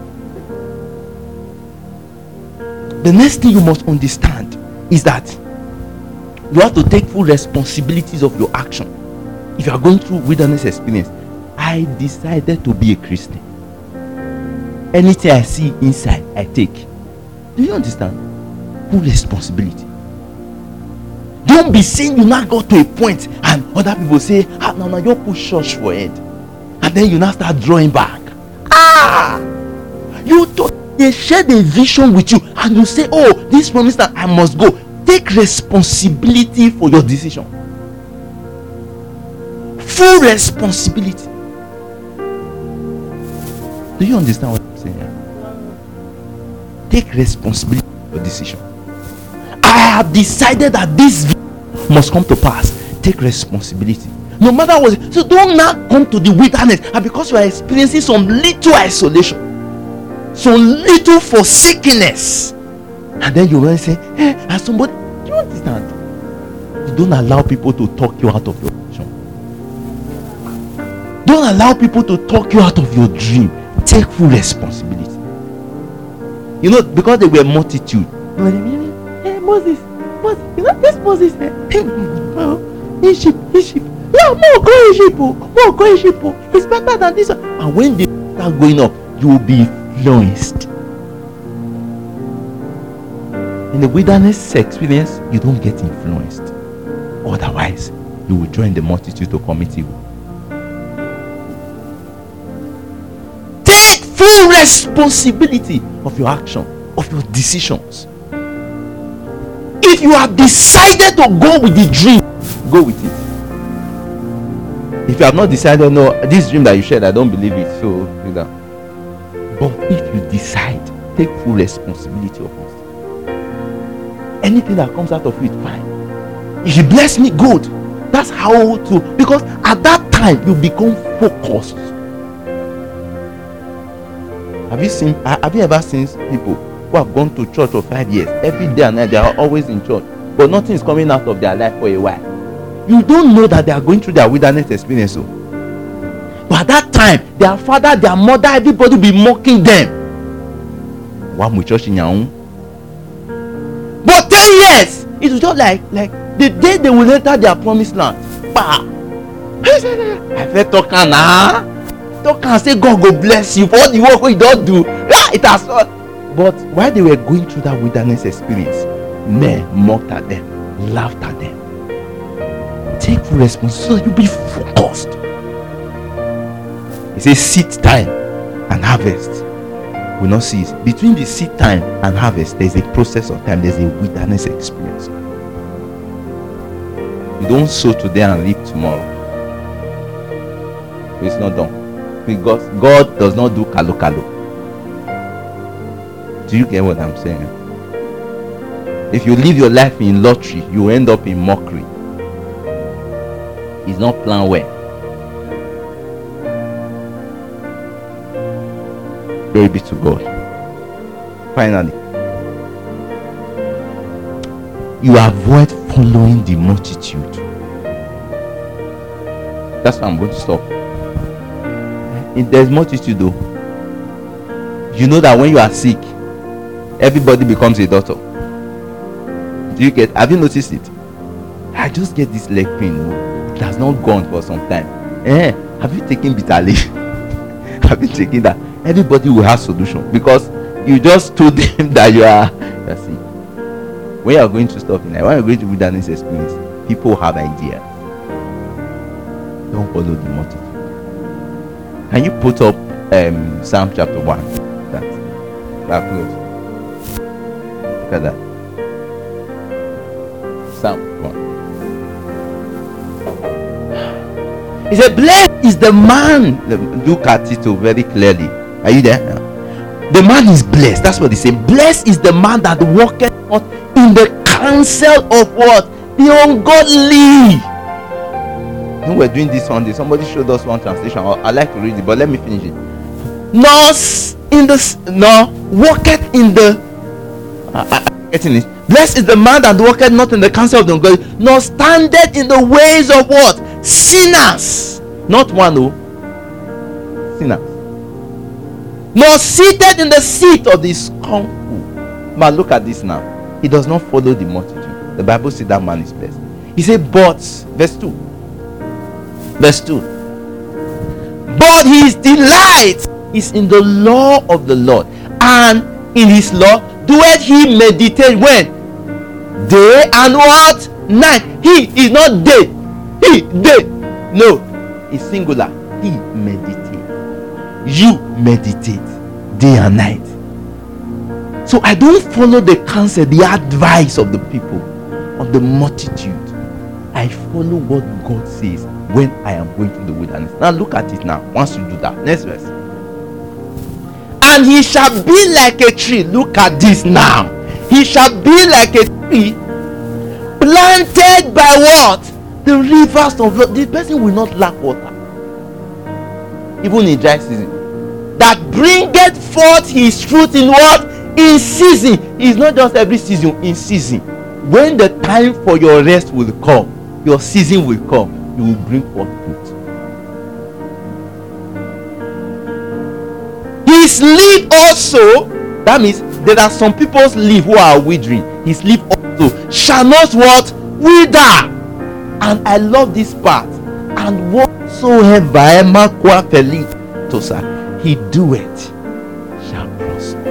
The next thing you must understand is that you have to take full responsibilities of your action. If you are going through wilderness experience, I decided to be a Christian. Anything I see inside, I take. Do you understand? Full responsibility. Don't be saying you now got to a point and other people say, no, you push church for it. And then you now start drawing back. You thought they shared a vision with you and you say, oh, this promise that I must go. Take responsibility for your decision. Full responsibility. Do you understand what I'm saying here? Take responsibility for your decision. I have decided that this must come to pass. Take responsibility. No matter what. So don't now come to the wilderness and because you are experiencing some little isolation, some little forsakenness, and then you will say, as somebody, do you understand? You don't allow people to talk you out of your vision. Don't allow people to talk you out of your dream. Take full responsibility. Because they were multitude. Moses, this Moses, Egypt. Yeah, more go Egypt. It's better than this. And when they start going up, you will be influenced. In the wilderness experience, you don't get influenced. Otherwise, you will join the multitude to commit evil. Take full responsibility of your action, of your decisions. If you have decided to go with the dream, go with it. If you have not decided, no, this dream that you shared, I don't believe it, so do that. But if you decide, take full responsibility of it. Anything that comes out of it, fine. If you bless me, good. That's how to, because at that time you become focused. Have you ever seen people who have gone to church for 5 years, every day and night they are always in church, but nothing is coming out of their life for a while? You don't know that they are going through their wilderness experience. So, but at that time, their father, their mother, everybody will be mocking them. One with church in your own. But 10 years, it was just like the day they will enter their promised land. Bah! I felt talking now. Talk and say God go bless you for all the work you don't do. It has not. But while they were going through that wilderness experience, men mocked at them, laughed at them. Take full responsibility so you be focused. He says seed time and harvest will not cease. Between the seed time and harvest, there's a process of time. There's a wilderness experience. You don't sow today and reap tomorrow. It's not done. Because God does not do kalo. Do you get what I'm saying? If you live your life in lottery, you end up in mockery. It's not planned well. Glory be to God. Finally, you avoid following the multitude. That's why I'm going to stop. There's multitude though. You know that when you are sick, everybody becomes a doctor. Have you noticed it? I just get this leg pain. It has not gone for some time. Have you taken bitter leaf? Have you taken that? Everybody will have solution because you just told them that you are sick. When you are going through stuff in life, when you are going to wilderness experience, people have ideas. Don't follow the multitude. Can you put up Psalm chapter 1? That close. Look at that. Psalm 1. He said, blessed is the man. Look at it very clearly. Are you there? The man is blessed. That's what he said. Blessed is the man that walketh not in the counsel of what? The ungodly. When we're doing this Sunday, somebody showed us one translation. I like to read it, but let me finish it. Walketh in the getting it. Blessed is the man that walketh not in the counsel of the ungodly, nor standeth in the ways of what? Sinners. Not one, sinners. Nor seated in the seat of the scornful. Man, look at this now. He does not follow the multitude. The Bible says that man is blessed. He said, but verse 2. But his delight is in the law of the Lord, and in his law doeth he meditate when? Day and what? Night. He is not day. Day. No. It's singular. He meditates. You meditate day and night. So I don't follow the counsel, the advice of the people, of the multitude. I follow what God says when I am going through the wilderness. Now look at it now. Once you do that, next verse. And he shall be like a tree. Look at this now. He shall be like a tree planted by what? The rivers of water. The person will not lack water, even in dry season. That bringeth forth his fruit in what? In season. It's not just every season, in season. When the time for your rest will come, your season will come, you will bring forth fruit. His leaf also, that means there are some people's leaf who are withering. His leaf also shall not what? Wither. And I love this part. And whatsoever he doeth shall prosper.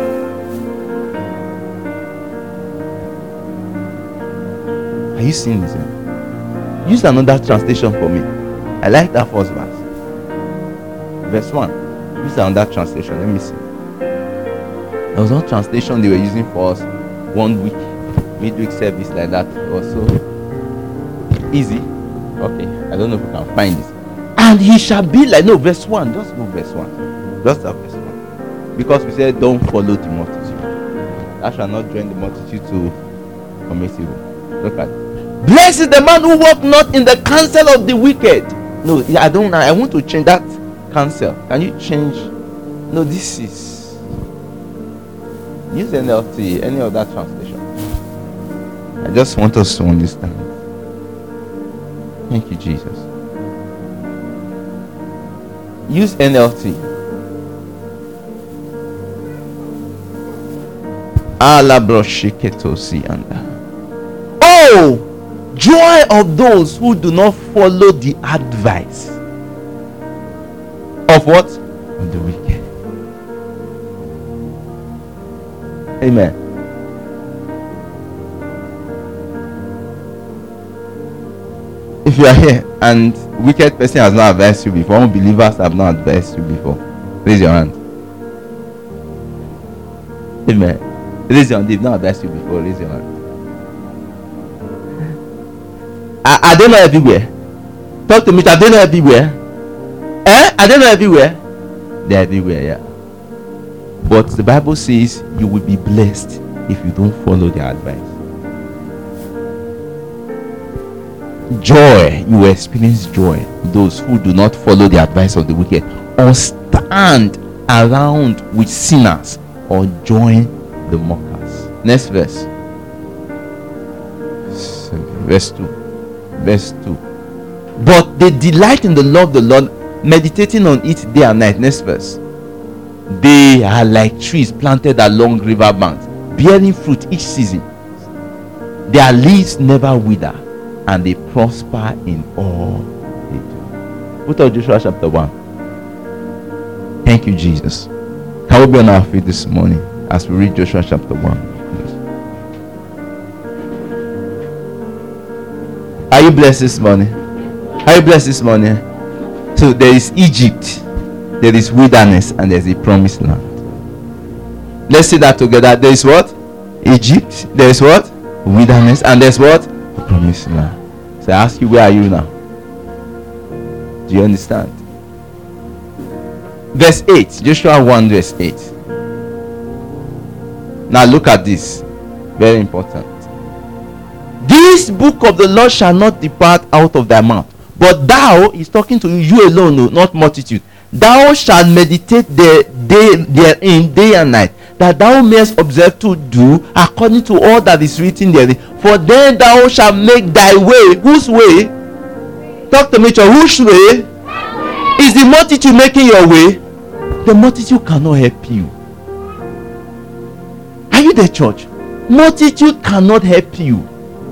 Are you seeing this? Use another translation for me. I like that first verse. Verse 1. Use another translation. Let me see. There was one translation they were using for us 1 week, midweek service like that. Also easy. Okay, I don't know if we can find this. And he shall be like, no, verse 1. Just go verse 1. Just that verse 1. Because we said, don't follow the multitude. I shall not join the multitude to commit evil. Look at it. Blessed is the man who walk not in the counsel of the wicked. No, I don't know. I want to change that counsel. Can you change? No, this is. Use NLT, any other translation. I just want us to understand. Thank you, Jesus. Use NLT. Oh, joy of those who do not follow the advice of what? Of the wicked. Amen. If you are here and wicked person has not advised you before, unbelievers have not advised you before, raise your hand. Amen. Raise your hand. They've not advised you before, raise your hand. Are they not everywhere? Talk to me. Are they not everywhere? Are they not everywhere? They're everywhere, yeah. But the Bible says you will be blessed if you don't follow their advice. Joy, you will experience joy. Those who do not follow the advice of the wicked, or stand around with sinners, or join the mockers. Next verse. Verse 2. Verse 2. But they delight in the law of the Lord, meditating on it day and night. Next verse. They are like trees planted along river banks, bearing fruit each season. Their leaves never wither, and they prosper in all they do. Put up Joshua chapter 1. Thank you, Jesus. Can we be on our feet this morning as we read Joshua chapter 1? Are you blessed this morning? Are you blessed this morning? So there is Egypt, there is wilderness, and there is a promised land. Let's say that together. There is what? Egypt. There is what? Wilderness. And there's what? The promised land. So I ask you, where are you now? Do you understand? Verse 8. Joshua 1 verse 8. Now look at this. Very important. This book of the Lord shall not depart out of thy mouth, but thou, is talking to you alone, no, not multitude. Thou shalt meditate therein day and night, that thou mayest observe to do according to all that is written therein. For then thou shalt make thy way. Whose way? Talk to me, church. Whose way? Is the multitude making your way? The multitude cannot help you. Are you there, church? Multitude cannot help you.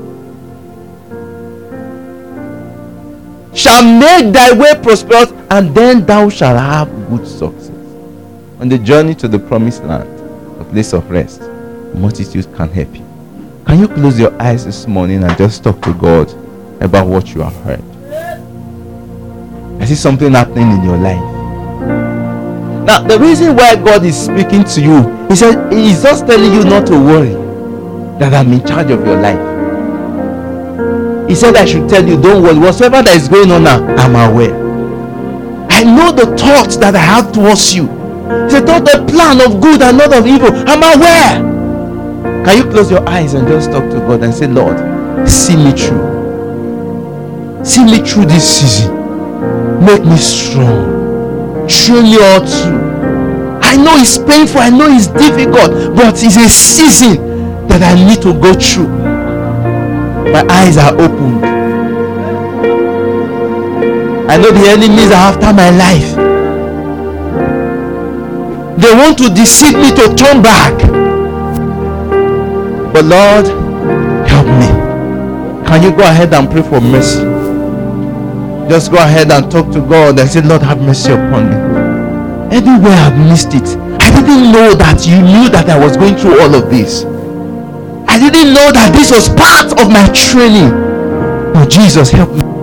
Shall make thy way prosperous, and then thou shalt have good success. On the journey to the promised land, a place of rest, multitudes can help you. Can you close your eyes this morning and just talk to God about what you have heard? I see something happening in your life. Now, the reason why God is speaking to you, He said He's just telling you not to worry, that I'm in charge of your life. He said I should tell you, don't worry. Whatsoever that is going on now, I'm aware. I know the thoughts that I have towards you. He said, thought the plan of good and not of evil. I'm aware. Can you close your eyes and just talk to God and say, Lord, see me through. See me through this season. Make me strong. Train me all through. I know it's painful. I know it's difficult. But it's a season that I need to go through. My eyes are opened. I know the enemies are after my life. They want to deceive me to turn back. But Lord, help me. Can you go ahead and pray for mercy? Just go ahead and talk to God and say, Lord, have mercy upon me. Everywhere I've missed it. I didn't know that you knew that I was going through all of this. I didn't know that this was part of my training. Oh, Jesus, help me.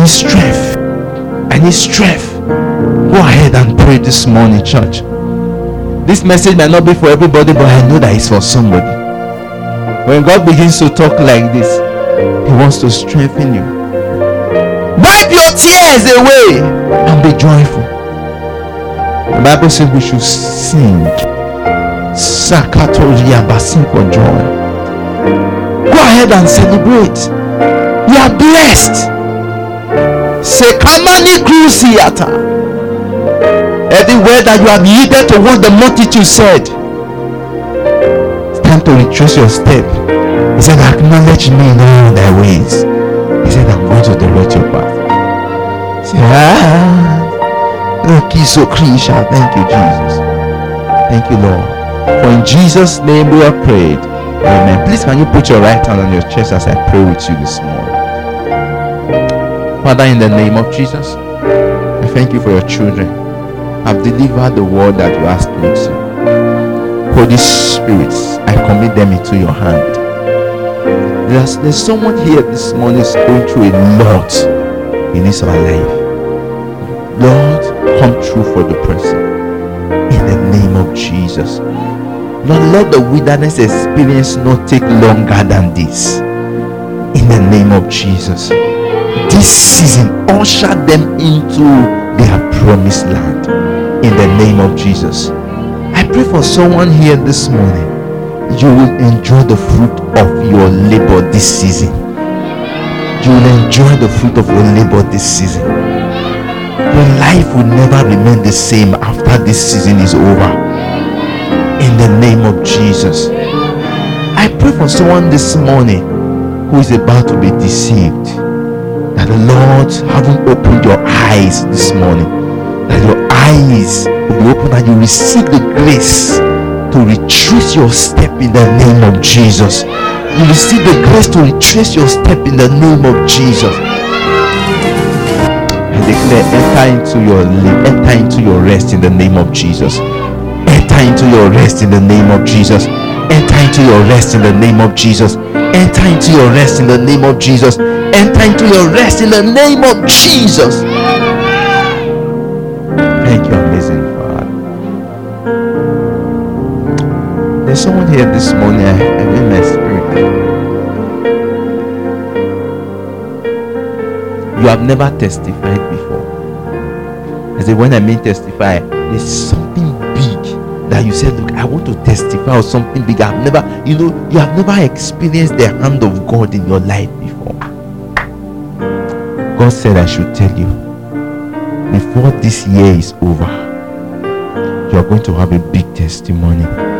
need strength. I need strength. Go ahead and pray this morning, church. This message might not be for everybody, but I know that it's for somebody. When God begins to talk like this, He wants to strengthen you. Wipe your tears away and be joyful. The Bible says we should sing. Sakatoria, sing for joy. Go ahead and celebrate. You are blessed. Sekamani Cruciata. Everywhere that you have yielded to what the multitude said, it's time to retrace your step. He said, acknowledge me in all thy ways. He said, I'm going to direct your path. Say, thank you, so Krisha. Thank you, Jesus. Thank you, Lord. For in Jesus' name we have prayed. Amen. Please, can you put your right hand on your chest as I pray with you this morning? Father, in the name of Jesus, I thank you for your children. I've delivered the word that you asked me to. Holy Spirit, I commit them into your hand. There's someone here this morning is going through a lot in his or her life. Lord, come true for the person. In the name of Jesus. Lord, let the wilderness experience not take longer than this. In the name of Jesus. This season, usher them into their promised land. In the name of Jesus. I pray for someone here this morning. You will enjoy the fruit of your labor this season. You will enjoy the fruit of your labor this season. Your life will never remain the same after this season is over. In the name of Jesus. I pray for someone this morning who is about to be deceived. That the Lord haven't opened your eyes this morning. That your eyes will be open and you receive the grace to retrace your step in the name of Jesus. You receive the grace to retrace your step in the name of Jesus. I declare, enter into your rest in the name of Jesus. Enter into your rest in the name of Jesus. Enter into your rest in the name of Jesus. Enter into your rest in the name of Jesus. Enter into your rest in the name of Jesus. Thank you, amazing Father. There's someone here this morning. I'm in my spirit. You have never testified before. I say, when I mean testify, there's something big that you said, look, I want to testify of something big. I've never, you have never experienced the hand of God in your life before. God said I should tell you, before this year is over, you are going to have a big testimony.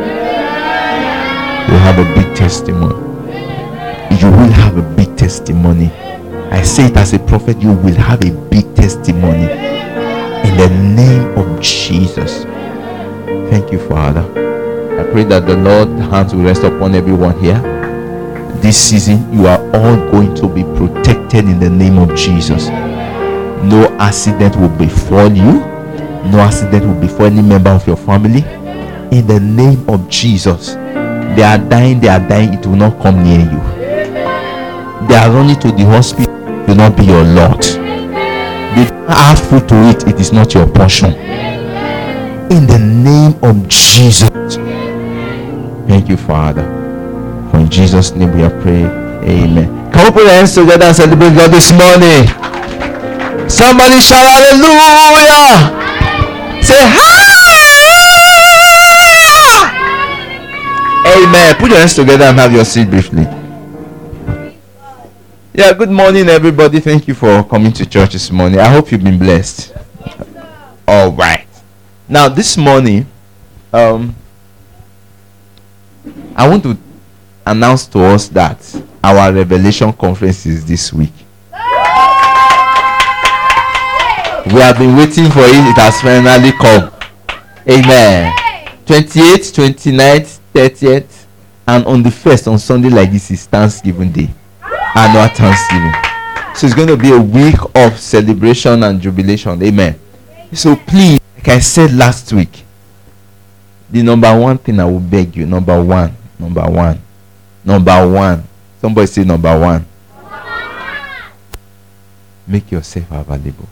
You have a big testimony. You will have a big testimony. I say it as a prophet, you will have a big testimony. In the name of Jesus. Thank you, Father. I pray that the Lord's hands will rest upon everyone here. This season, you are all going to be protected in the name of Jesus. No accident will befall you. No accident will befall any member of your family. In the name of Jesus. They are dying. It will not come near you. They are running to the hospital. It will not be your lot. They don't have food to eat. It is not your portion. In the name of Jesus. Thank you, Father. For in Jesus' name we have prayed. Amen. Can we put our hands together and celebrate God this morning? Somebody shout hallelujah. Say amen. Put your hands together and have your seat briefly. Yeah, good morning everybody. Thank you for coming to church this morning. I hope you've been blessed. All right. Now this morning, I want to announce to us that our Revelation conference is this week. We have been waiting for it. It has finally come. Amen. 28th, 29th, 30th, and on the 1st, on Sunday like this, is Thanksgiving Day. Annual Thanksgiving. So it's going to be a week of celebration and jubilation. Amen. So please, like I said last week, the number one thing I will beg you, number one. Somebody say number one. make yourself available.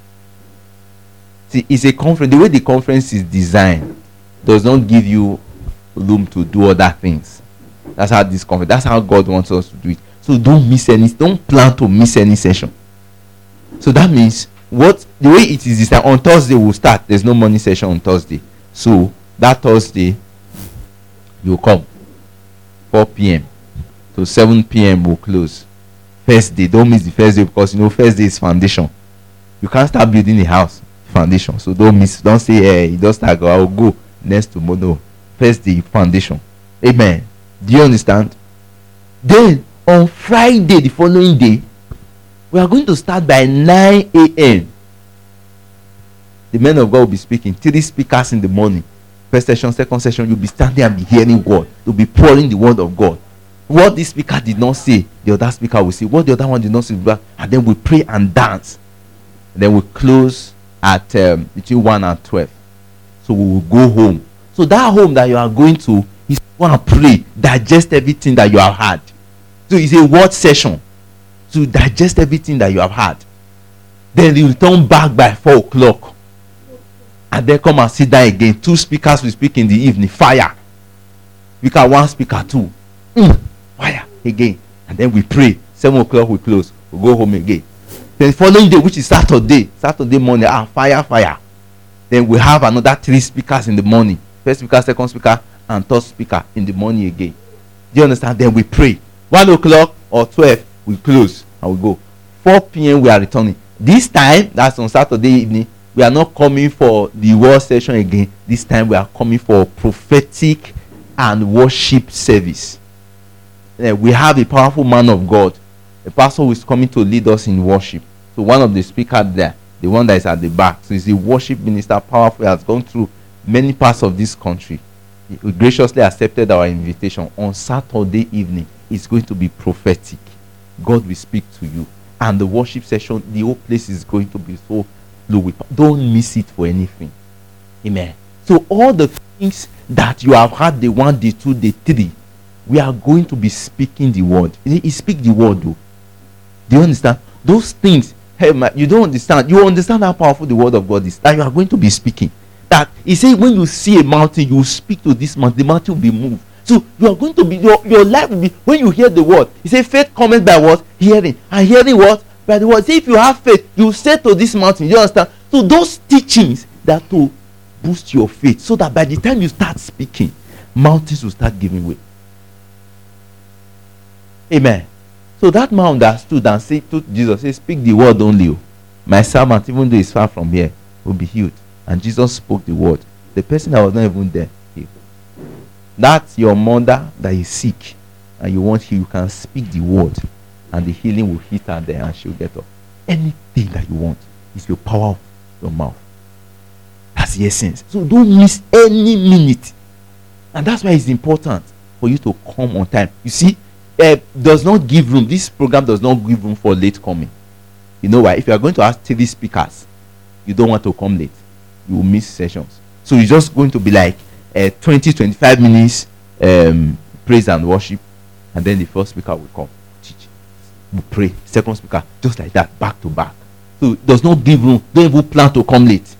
See, it's a conference. The way the conference is designed does not give you room to do other things. That's how this conference, that's how God wants us to do it. So don't plan to miss any session. So that means the way it is designed, on Thursday we'll start. There's no morning session on Thursday. So that Thursday you'll come 4 p.m. to 7 p.m. we'll close. First day, don't miss the first day, because first day is foundation. You can't start building a house foundation. So don't say hey, it does not go, I'll go next tomorrow. No. First day, foundation. Amen. Do you understand? Then on Friday, the following day, we are going to start by 9 a.m. The men of God will be speaking. 3 speakers in the morning. First session, second session, you'll be standing and be hearing word. You'll be pouring the word of God. What this speaker did not say, the other speaker will say. What the other one did not say, and then we pray and dance. And then we close at between 1 and 12. So we will go home. So that home that you are going to is going to pray, digest everything that you have had. So it's a word session to digest everything that you have had. Then you return back by 4 o'clock. And then come and sit down again. 2 speakers will speak in the evening. Fire. Speaker 1, speaker 2. Fire again. And then we pray. 7 o'clock we close. We go home again. Then the following day, which is Saturday morning, fire. Then we have another 3 speakers in the morning. First speaker, second speaker, and third speaker in the morning again. Do you understand? Then we pray. 1 o'clock or 12 we close and we go. 4 p.m. we are returning. This time, that's on Saturday evening, we are not coming for the word session again. This time we are coming for prophetic and worship service. We have a powerful man of God, a pastor who is coming to lead us in worship. So one of the speakers there, the one that is at the back, so he's a worship minister, powerful, has gone through many parts of this country. He graciously accepted our invitation. On Saturday evening, it's going to be prophetic. God will speak to you. And the worship session, the whole place is going to be so fluid. Don't miss it for anything. Amen. So all the things that you have had, the 1, the 2, the 3, we are going to be speaking the word. He speak the word though. Do you understand? Those things, hey man, you don't understand. You understand how powerful the word of God is. That you are going to be speaking. That he said when you see a mountain, you speak to this mountain, the mountain will be moved. So you are going to be, your life will be, when you hear the word, he said faith comes by what? Hearing. And hearing what? By the word. Say if you have faith, you say to this mountain, you understand? So those teachings that to boost your faith, so that by the time you start speaking, mountains will start giving way. Amen. So that man that stood and said to Jesus, say, speak the word only. My servant, even though he's far from here, will be healed. And Jesus spoke the word. The person that was not even there, healed. That's your mother that is sick and you want healed. You can speak the word and the healing will hit her there and she'll get up. Anything that you want is your power of your mouth. That's the essence. So don't miss any minute. And that's why it's important for you to come on time. You see, does not give room. This program does not give room for late coming. You know why? If you are going to ask 3 speakers, you don't want to come late. You will miss sessions. So it's just going to be like 20-25 minutes praise and worship, and then the first speaker will come, teach, we pray, second speaker, just like that, back to back. So it does not give room. Don't even plan to come late.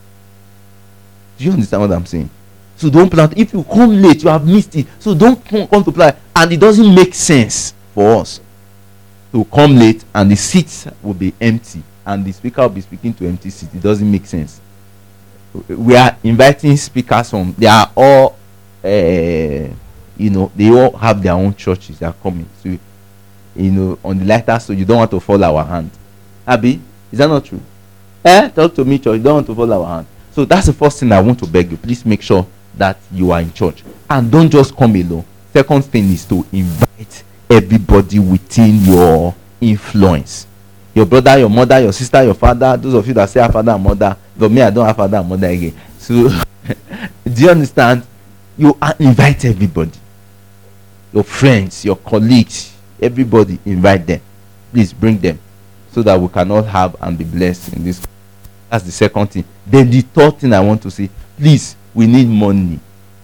Do you understand what I'm saying? So don't plan. If you come late, you have missed it. So don't come to plan. And it doesn't make sense for us to come late and the seats will be empty and the speaker will be speaking to empty seats. It doesn't make sense. We are inviting speakers from, they are all they all have their own churches. They are coming. So on the lighter, so you don't want to fall our hand. Abby, is that not true? Talk to me, church. You don't want to fall our hand. So that's the first thing I want to beg you. Please make sure that you are in church. And don't just come alone. Second thing is to invite everybody within your influence. Your brother, your mother, your sister, your father. Those of you that say have father and mother. But me, I don't have father and mother again. So do you understand? You invite everybody. Your friends, your colleagues, everybody, invite them. Please bring them so that we can all have and be blessed in this. That's the second thing. Then the third thing I want to say, please, we need money.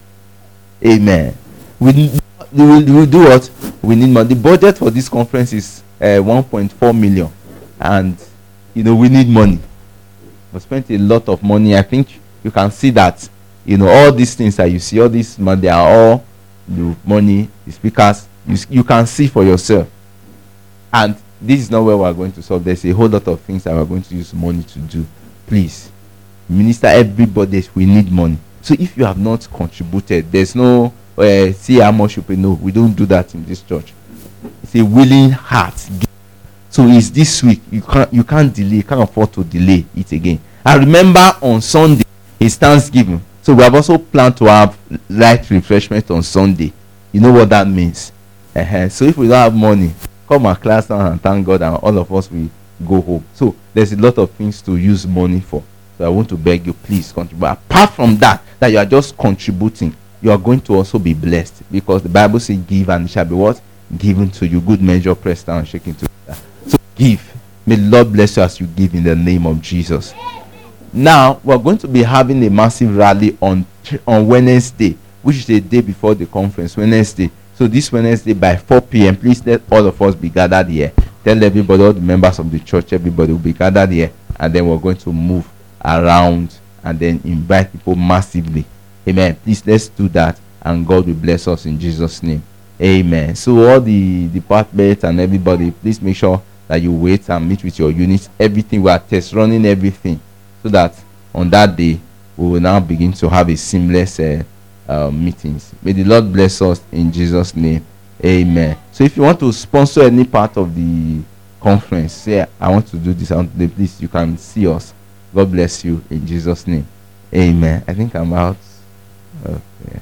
Amen. We do what? We need money. The budget for this conference is 1.4 million. And we need money. We spent a lot of money. I think you can see that, all these things that you see, all this money, they are all the money, the speakers. You can see for yourself. And this is not where we are going to solve. There's a whole lot of things that we are going to use money to do. Please, minister, everybody, we need money. So if you have not contributed, there's no see how much you pay. No, we don't do that in this church. It's a willing heart. So it's this week. You can't delay. You can't afford to delay it again. I remember on Sunday is Thanksgiving. So we have also planned to have light refreshment on Sunday. You know what that means? So if we don't have money, come our class down and thank God, and all of us will go home. So there's a lot of things to use money for. So I want to beg you, please contribute. Apart from that you are just contributing, you are going to also be blessed, because the Bible says, give and it shall be what? Given to you. Good measure, pressed down, shaking together. So give. May the Lord bless you as you give in the name of Jesus. Now we're going to be having a massive rally on Wednesday, which is the day before the conference, Wednesday. So this Wednesday by 4 p.m, please let all of us be gathered here. Tell everybody, all the members of the church, everybody will be gathered here, and then we're going to move around and then invite people massively. Amen. Please, let's do that, and God will bless us in Jesus' name. Amen. So all the departments and everybody, please make sure that you wait and meet with your units. Everything, we are test running everything, so that on that day we will now begin to have a seamless meetings. May the Lord bless us in Jesus' name. Amen. So if you want to sponsor any part of the conference, say, I want to do this, I want to do, please, you can see us. God bless you in Jesus' name. Amen. I think I'm out. Okay.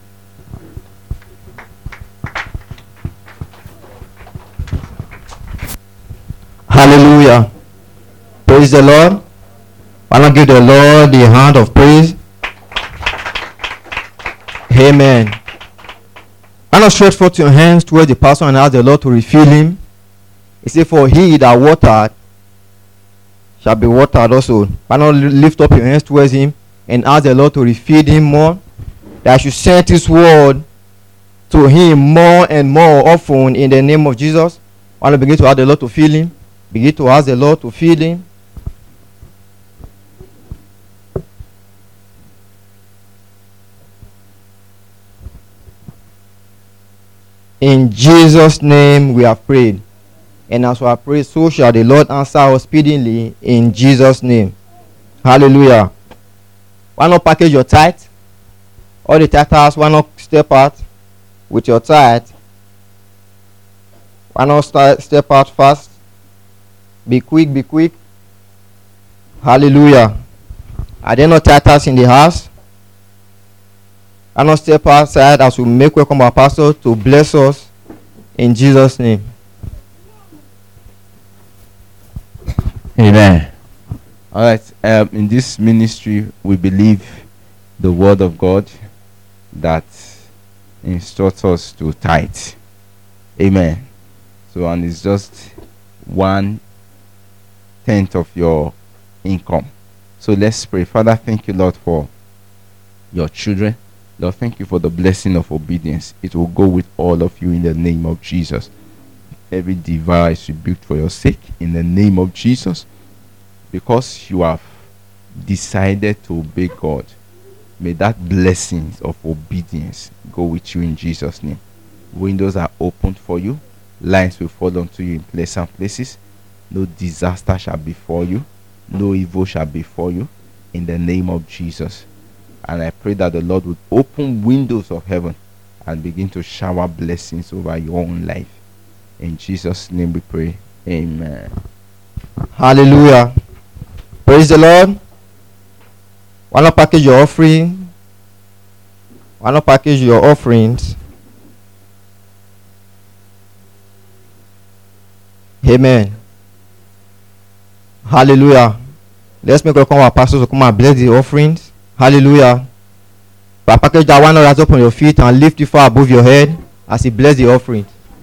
Hallelujah. Praise the Lord. Why not give the Lord the hand of praise? Amen. Why not stretch forth your hands towards the pastor and ask the Lord to refill him? He said, for he that watered shall be watered also. Why not lift up your hands towards him and ask the Lord to refill him more? That I should send his word to him more and more often in the name of Jesus. Why not begin to ask the Lord to fill him? Begin to ask the Lord to fill him. In Jesus' name we have prayed. And as we have prayed, so shall the Lord answer us speedily in Jesus' name. Hallelujah. Why not package your tithe? All the tithers, why not step out with your tithe? Why not step out fast? Be quick, be quick. Hallelujah. Are there no tithers in the house? And not step outside as we make welcome our pastor to bless us in Jesus' name. Amen. All right. In this ministry, we believe the word of God that instructs us to tithe. Amen. So, and it's just 1/10 of your income. So let's pray. Father, thank you, Lord, for your children. Lord, thank you for the blessing of obedience. It will go with all of you in the name of Jesus. Every device is rebuked for your sake in the name of Jesus. Because you have decided to obey God, may that blessing of obedience go with you in Jesus' name. Windows are opened for you. Lines will fall onto you in pleasant places. No disaster shall befall you. No evil shall befall you in the name of Jesus. And I pray that the Lord would open windows of heaven and begin to shower blessings over your own life. In Jesus' name we pray. Amen. Hallelujah. Praise the Lord. Why not package your offering? Why not package your offerings? Amen. Hallelujah. Let's make welcome our pastors to come and bless the offerings. Hallelujah. But package that, one, rise up on your feet and lift it far above your head as he bless the offering.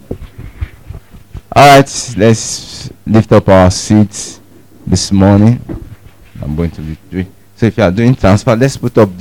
All right, let's lift up our seats this morning. I'm going to be doing. So if you are doing transfer, let's put up